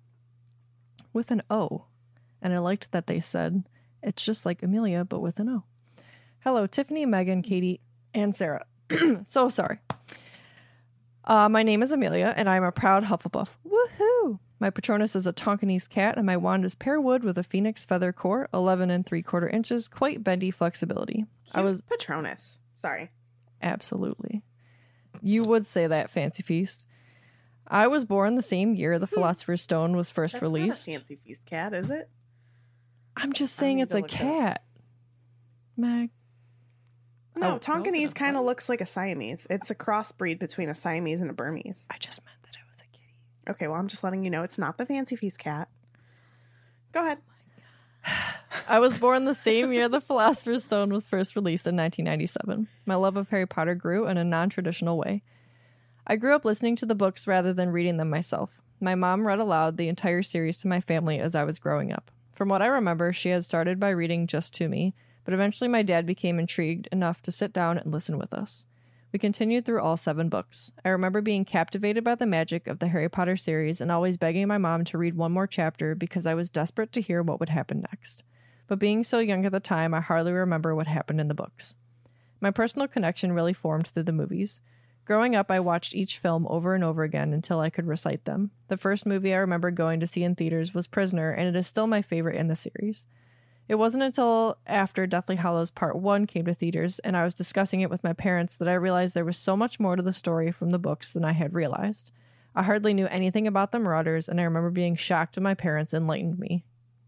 with an O. And I liked that they said it's just like Amelia, but with an O. Hello, Tiffany, Megan, Katie, and Sarah. So sorry. My name is Amelia, and I'm a proud Hufflepuff. Woohoo! My Patronus is a Tonkinese cat, and my wand is pear wood with a phoenix feather core, 11 3/4 inches, quite bendy flexibility. I was Patronus. Sorry. Absolutely. You would say that, Fancy Feast. I was born the same year the Philosopher's Stone was first released. Not a Fancy Feast cat, is it? I'm just saying need it's to a look it up. cat. Mag. No, Oh, Tonkinese kind of looks like a Siamese. It's a crossbreed between a Siamese and a Burmese. I just meant that it was a kitty. Okay, well, I'm just letting you know it's not the Fancy Feast cat. Go ahead. I was born the same year the Philosopher's Stone was first released in 1997. My love of Harry Potter grew in a non-traditional way. I grew up listening to the books rather than reading them myself. My mom read aloud the entire series to my family as I was growing up. From what I remember, she had started by reading just to me, but eventually my dad became intrigued enough to sit down and listen with us. We continued through all 7 books. I remember being captivated by the magic of the Harry Potter series and always begging my mom to read one more chapter because I was desperate to hear what would happen next. But being so young at the time, I hardly remember what happened in the books. My personal connection really formed through the movies. Growing up, I watched each film over and over again until I could recite them. The first movie I remember going to see in theaters was Prisoner, and it is still my favorite in the series. It wasn't until after Deathly Hallows Part 1 came to theaters and I was discussing it with my parents that I realized there was so much more to the story from the books than I had realized. I hardly knew anything about the Marauders, and I remember being shocked when my parents enlightened me.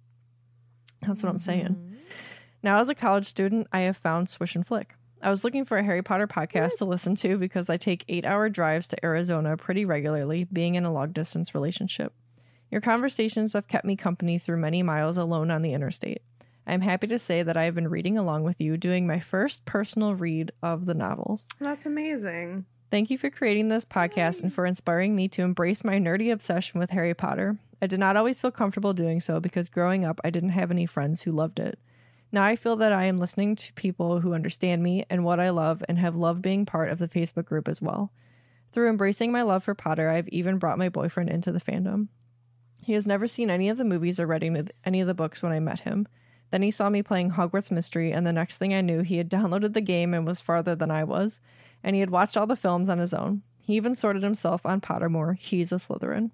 That's what I'm saying. Now, as a college student, I have found Swish and Flick. I was looking for a Harry Potter podcast to listen to because I take 8-hour drives to Arizona pretty regularly, being in a long-distance relationship. Your conversations have kept me company through many miles alone on the interstate. I'm happy to say that I have been reading along with you, doing my first personal read of the novels. That's amazing. Thank you for creating this podcast and for inspiring me to embrace my nerdy obsession with Harry Potter. I did not always feel comfortable doing so because growing up, I didn't have any friends who loved it. Now I feel that I am listening to people who understand me and what I love and have loved being part of the Facebook group as well. Through embracing my love for Potter, I've even brought my boyfriend into the fandom. He has never seen any of the movies or read any of the books when I met him. Then he saw me playing Hogwarts Mystery, and the next thing I knew, he had downloaded the game and was farther than I was, and he had watched all the films on his own. He even sorted himself on Pottermore. He's a Slytherin.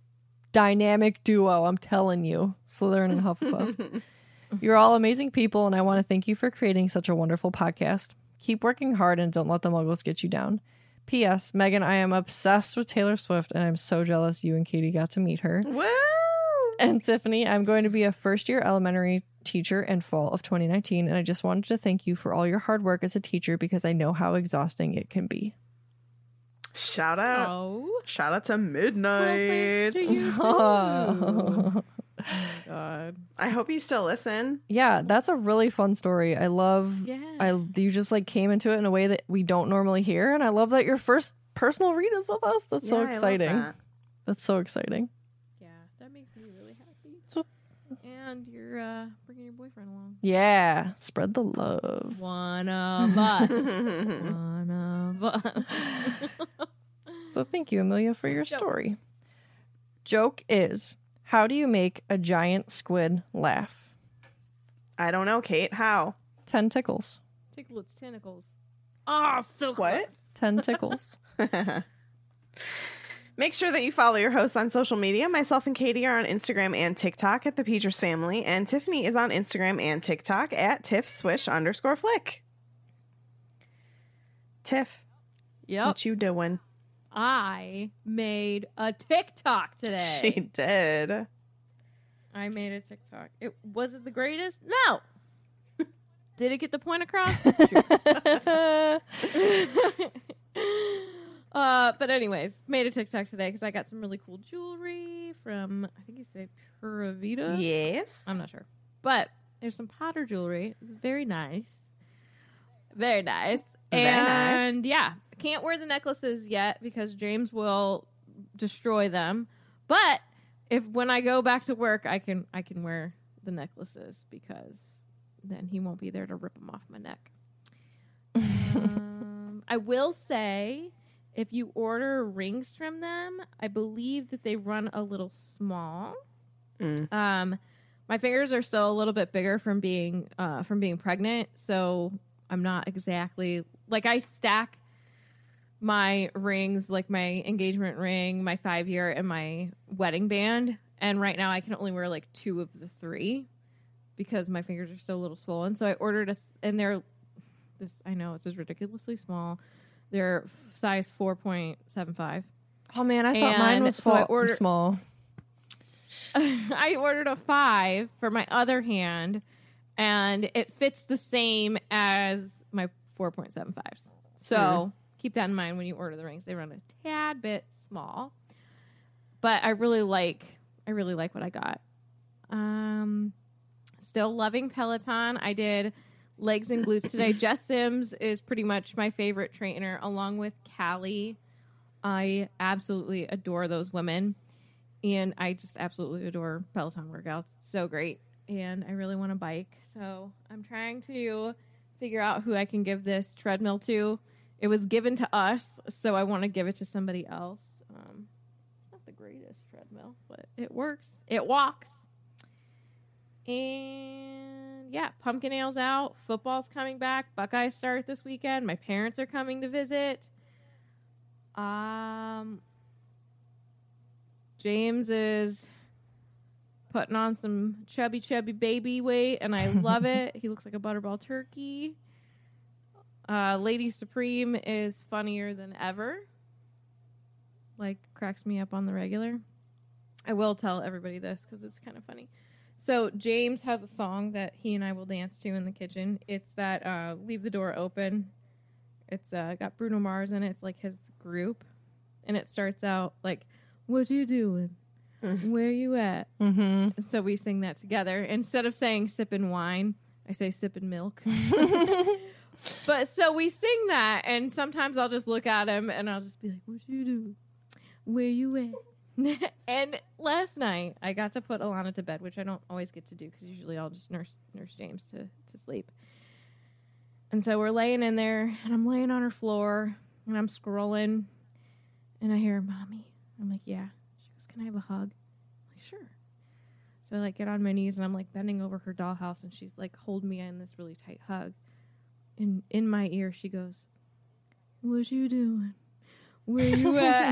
Dynamic duo, I'm telling you. Slytherin and Hufflepuff. You're all amazing people, and I want to thank you for creating such a wonderful podcast. Keep working hard and don't let the muggles get you down. P.S. Megan, I am obsessed with Taylor Swift, and I'm so jealous you and Katie got to meet her. Woo! And Tiffany, I'm going to be a first-year elementary teacher in fall of 2019, and I just wanted to thank you for all your hard work as a teacher because I know how exhausting it can be. Shout out. Oh, Shout out to Midnight. thanks to you. Oh. God. I hope you still listen. Yeah, that's a really fun story. I love Yeah. you just like came into it in a way that we don't normally hear, and I love that your first personal read is with us. That's so Yeah, I love exciting. that. That's so exciting. Yeah, that makes me really happy. So- And you're bringing your boyfriend along. Yeah, spread the love. One of us. One of us. So thank you, Amelia, for your story. Joke is, how do you make a giant squid laugh? I don't know, Kate. How? 10 tickles. Tickle its tentacles. Oh, so What? close. 10 tickles. Make sure that you follow your hosts on social media. Myself and Katie are on Instagram and TikTok at The Peters Family, and Tiffany is on Instagram and TikTok at TiffSwish_flick. Tiff, Yep. what you doing? I made a TikTok today. She did. I made a TikTok. Was it the greatest? No. Did it get the point across? But anyways, made a TikTok today because I got some really cool jewelry from, I think you say Pura Vida. Yes. I'm not sure. But there's some Potter jewelry. It's very nice. Very nice. Very nice. And yeah, I can't wear the necklaces yet because James will destroy them. But when I go back to work, I can wear the necklaces because then he won't be there to rip them off my neck. I will say, if you order rings from them, I believe that they run a little small. My fingers are still a little bit bigger from being pregnant, so I'm not exactly like, I stack my rings, like my engagement ring, my 5-year, and my wedding band, and right now I can only wear like 2 of the 3 because my fingers are still a little swollen. So I ordered and they're this. I know, it's just ridiculously small. They're size 4.75. Oh man, I thought mine was so I ordered small. I ordered a 5 for my other hand, and it fits the same as my 4.75s. So keep that in mind when you order the rings. They run a tad bit small, but I really like what I got. Still loving Peloton. I did legs and glutes today. Jess Sims is pretty much my favorite trainer, along with Callie. I absolutely adore those women, and I just absolutely adore Peloton workouts. It's so great, and I really want a bike. So I'm trying to figure out who I can give this treadmill to. It was given to us, so I want to give it to somebody else. It's not the greatest treadmill, but it works. It walks. And yeah, pumpkin ale's out. Football's coming back. Buckeyes start this weekend. My parents are coming to visit. James is putting on some chubby baby weight, and I love it. He looks like a butterball turkey. Lady Supreme is funnier than ever. Like, cracks me up on the regular. I will tell everybody this because it's kind of funny. So James has a song that he and I will dance to in the kitchen. It's that Leave the Door Open. It's got Bruno Mars in it. It's like his group. And it starts out like, what you doing? Where you at? Mm-hmm. And so we sing that together. Instead of saying sipping wine, I say sipping milk. But so we sing that, and sometimes I'll just look at him and I'll just be like, what you doing? Where you at? And last night I got to put Alana to bed, which I don't always get to do because usually I'll just nurse James to sleep. And so we're laying in there, and I'm laying on her floor, and I'm scrolling, and I hear, Mommy. I'm like, yeah. She goes, can I have a hug? I'm like, sure. So I like get on my knees, and I'm like bending over her dollhouse, and she's like holding me in this really tight hug. And in my ear she goes, what you doing? Where you at?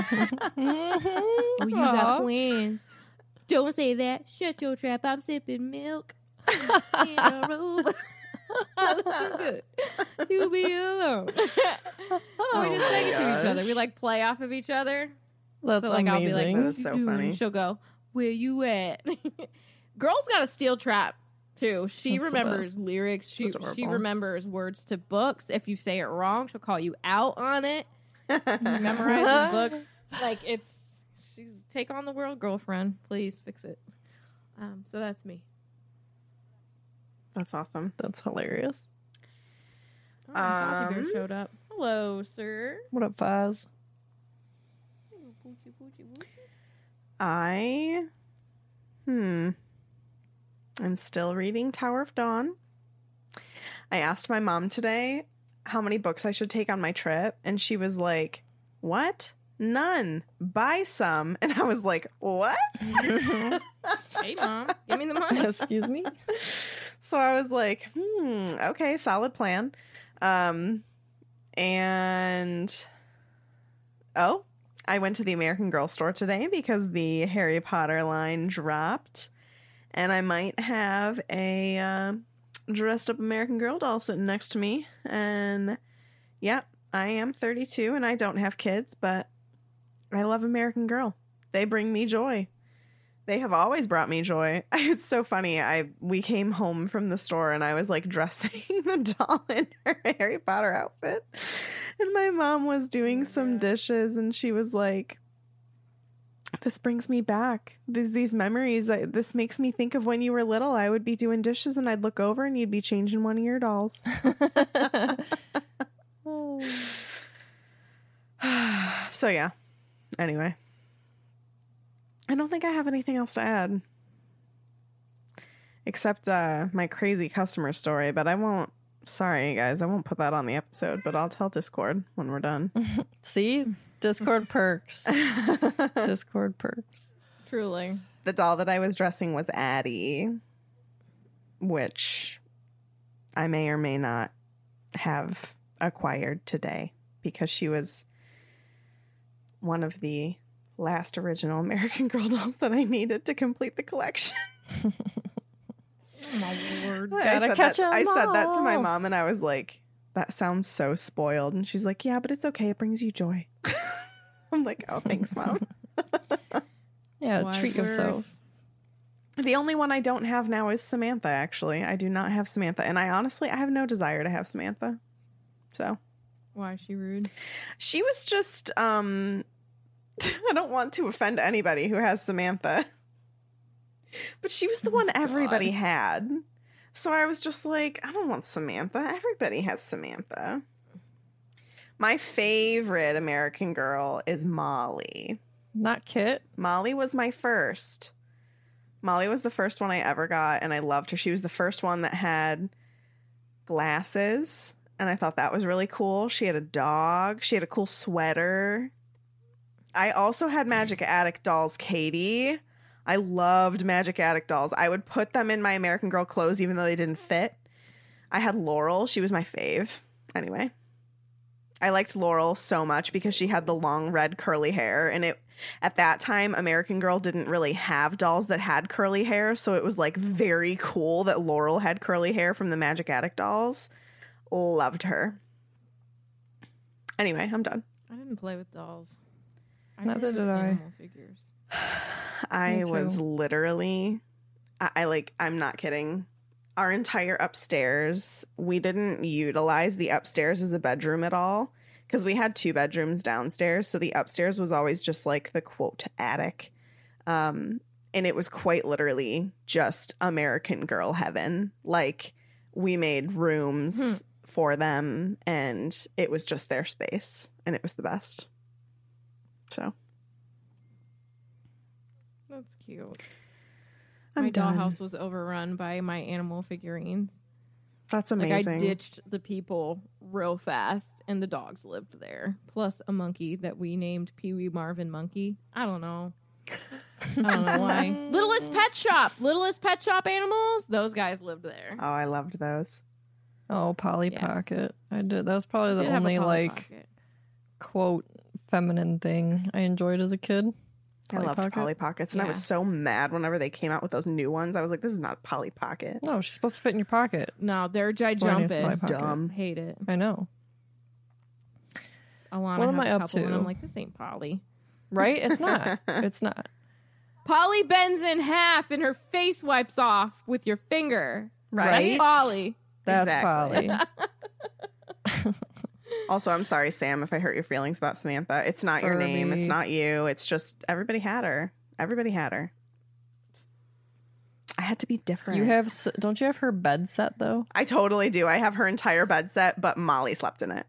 Oh, you got plans. Don't say that. Shut your trap. I'm sipping milk in a robe. Looking good to be alone. We just sing it to each other. We like play off of each other. That's so like amazing. I'll be like, That's so funny. She'll go, where you at? Girl's got a steel trap too. She That's the remembers best. lyrics. She Adorable. remembers words to books. If you say it wrong, she'll call you out on it. Memorizes books. Like she's take on the world, girlfriend. Please fix it. So that's me. That's awesome. That's hilarious. Oh, Fozzie Bear showed up. Hello, sir. What up, Faz? I'm still reading Tower of Dawn. I asked my mom today how many books I should take on my trip, and she was like, what? None. Buy some. And I was like, what? Hey, Mom. Give me the money. Excuse me? So I was like, okay, solid plan. And I went to the American Girl store today because the Harry Potter line dropped, and I might have a dressed up American Girl doll sitting next to me. And yeah, I am 32 and I don't have kids, but I love American Girl. They bring me joy. They have always brought me joy. It's so funny. We came home from the store and I was like dressing the doll in her Harry Potter outfit. And my mom was doing some dishes and she was like, this brings me back. These memories. This makes me think of when you were little. I would be doing dishes and I'd look over and you'd be changing one of your dolls. So yeah. Anyway. I don't think I have anything else to add. Except my crazy customer story, but I won't. Sorry, guys. I won't put that on the episode, but I'll tell Discord when we're done. See? Discord perks. Discord perks. Truly. The doll that I was dressing was Addie, which I may or may not have acquired today because she was one of the last original American Girl dolls that I needed to complete the collection. Oh my lord. I said that to my mom and I was like, that sounds so spoiled. And she's like, yeah, but it's okay. It brings you joy. I'm like, oh, thanks, Mom. Yeah, Wise treat words. yourself. The only one I don't have now is Samantha, actually. I do not have Samantha. And I have no desire to have Samantha. So. Why is she rude? She was just, I don't want to offend anybody who has Samantha. But she was the one everybody had. So I was just like, I don't want Samantha. Everybody has Samantha. My favorite American Girl is Molly. Not Kit. Molly was my first. Molly was the first one I ever got, and I loved her. She was the first one that had glasses, and I thought that was really cool. She had a dog. She had a cool sweater. I also had Magic Attic dolls, Katie. I loved Magic Attic dolls. I would put them in my American Girl clothes even though they didn't fit. I had Laurel. She was my fave. Anyway, I liked Laurel so much because she had the long red curly hair, and at that time American Girl didn't really have dolls that had curly hair, so it was like very cool that Laurel had curly hair from the Magic Attic dolls. Loved her. Anyway, I'm done. I didn't play with dolls. Neither did I. Animal figures. I Me too. was literally, I'm not kidding. Our entire upstairs, we didn't utilize the upstairs as a bedroom at all because we had 2 bedrooms downstairs. So the upstairs was always just like the quote attic. And it was quite literally just American Girl heaven. Like we made rooms for them and it was just their space and it was the best. So. That's cute. I'm My done. dollhouse was overrun by my animal figurines. That's Like amazing. I ditched the people real fast, and the dogs lived there. Plus a monkey that we named Pee Wee Marvin Monkey. I don't know. I don't know why. Littlest Pet Shop animals. Those guys lived there. Oh, I loved those. Oh, Polly Yeah. Pocket. I did. That was probably the Did have a only Polly like Pocket. quote feminine thing I enjoyed as a kid. I loved Pocket? Polly Pockets, and I was Yeah. so mad whenever they came out with those new ones. I was like, this is not a Polly Pocket. No, she's supposed to fit in your pocket. No, they're Mine is Polly gijumpus. Pocket. Dumb. Hate it. I know. Alana What am has I a up couple, and to? I'm like, this ain't Polly. Right? It's not. It's not. Polly bends in half and her face wipes off with your finger. Right? That's Polly. That's Exactly. Polly. Also, I'm sorry, Sam, if I hurt your feelings about Samantha. It's not your name. It's Furby. not you. It's just everybody had her. Everybody had her. I had to be different. Don't you have her bed set though? I totally do. I have her entire bed set, but Molly slept in it.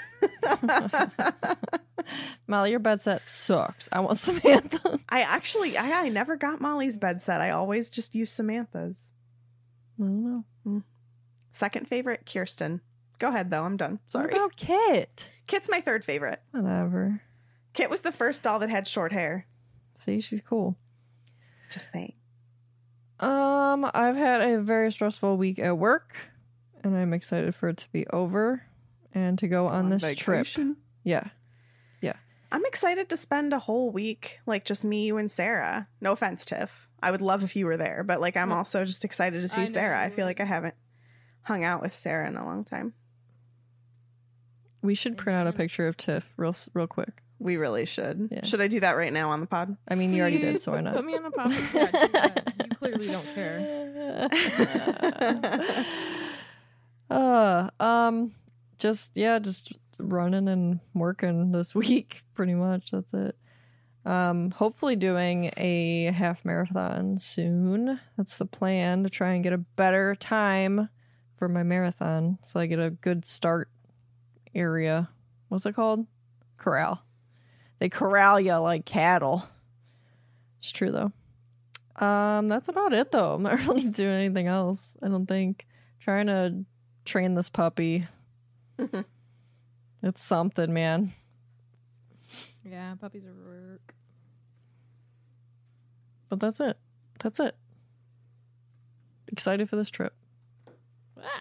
Molly, your bed set sucks. I want Samantha. I never got Molly's bed set. I always just used Samantha's. I don't know. Second favorite, Kirsten. Go ahead, though. I'm done. Sorry. What about Kit? Kit's my third favorite. Whatever. Kit was the first doll that had short hair. See, she's cool. Just saying. I've had a very stressful week at work, and I'm excited for it to be over and to go on this trip. Yeah. I'm excited to spend a whole week, like just me, you, and Sarah. No offense, Tiff. I would love if you were there, but like I'm also just excited to see I know Sarah. I you feel would. like I haven't hung out with Sarah in a long time. We should print out a picture of Tiff real quick. We really should. Yeah. Should I do that right now on the pod? I mean, you already did, Please, so why not? Put me on a pop. Yeah, do that. You clearly don't care. Just running and working this week, pretty much. That's it. Hopefully doing a half marathon soon. That's the plan, to try and get a better time for my marathon, so I get a good start area. What's it called? Corral. They corral you like cattle. It's true though. That's about it though. I'm not really doing anything else, I don't think. Trying to train this puppy. It's something, man. Yeah, puppies are work. But that's it. That's it. Excited for this trip. Ah.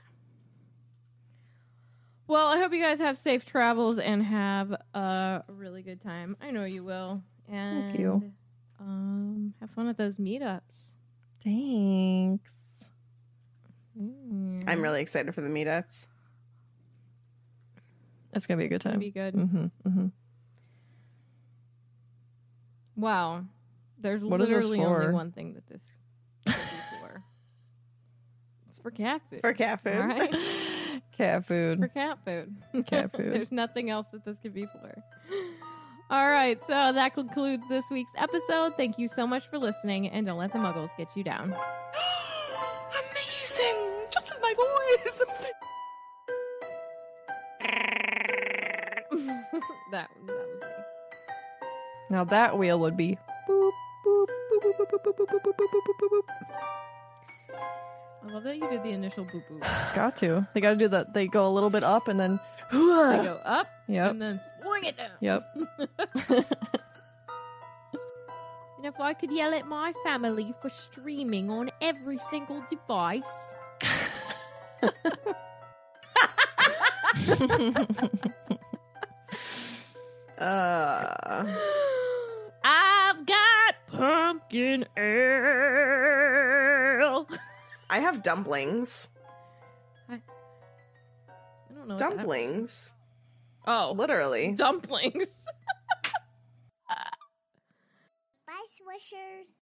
Well, I hope you guys have safe travels and have a really good time. I know you will. And Thank you. Have fun at those meetups. Thanks. I'm really excited for the meetups. It's gonna be a good time. Be good. Mm-hmm, mm-hmm. Wow. There's What is this literally only for? one thing that this could be for. It's for cat food. For cat food. All right? Cat food. For cat food. Cat food. There's nothing else that this could be for. All right, so that concludes this week's episode. Thank you so much for listening, and don't let the muggles get you down. Amazing! Just my voice! That was me. Now that wheel would be boop, boop, boop, boop, boop, boop, boop, boop, boop, boop, boop, boop. I love that you did the initial boop boop. It's got to. They got to do that. They go a little bit up and then. They go up Yep. and then swing it down. Yep. And if I could yell at my family for streaming on every single device. I've got pumpkin ale. I have dumplings. I don't know. what that- Dumplings. Oh, Literally. dumplings. Bye, Swishers.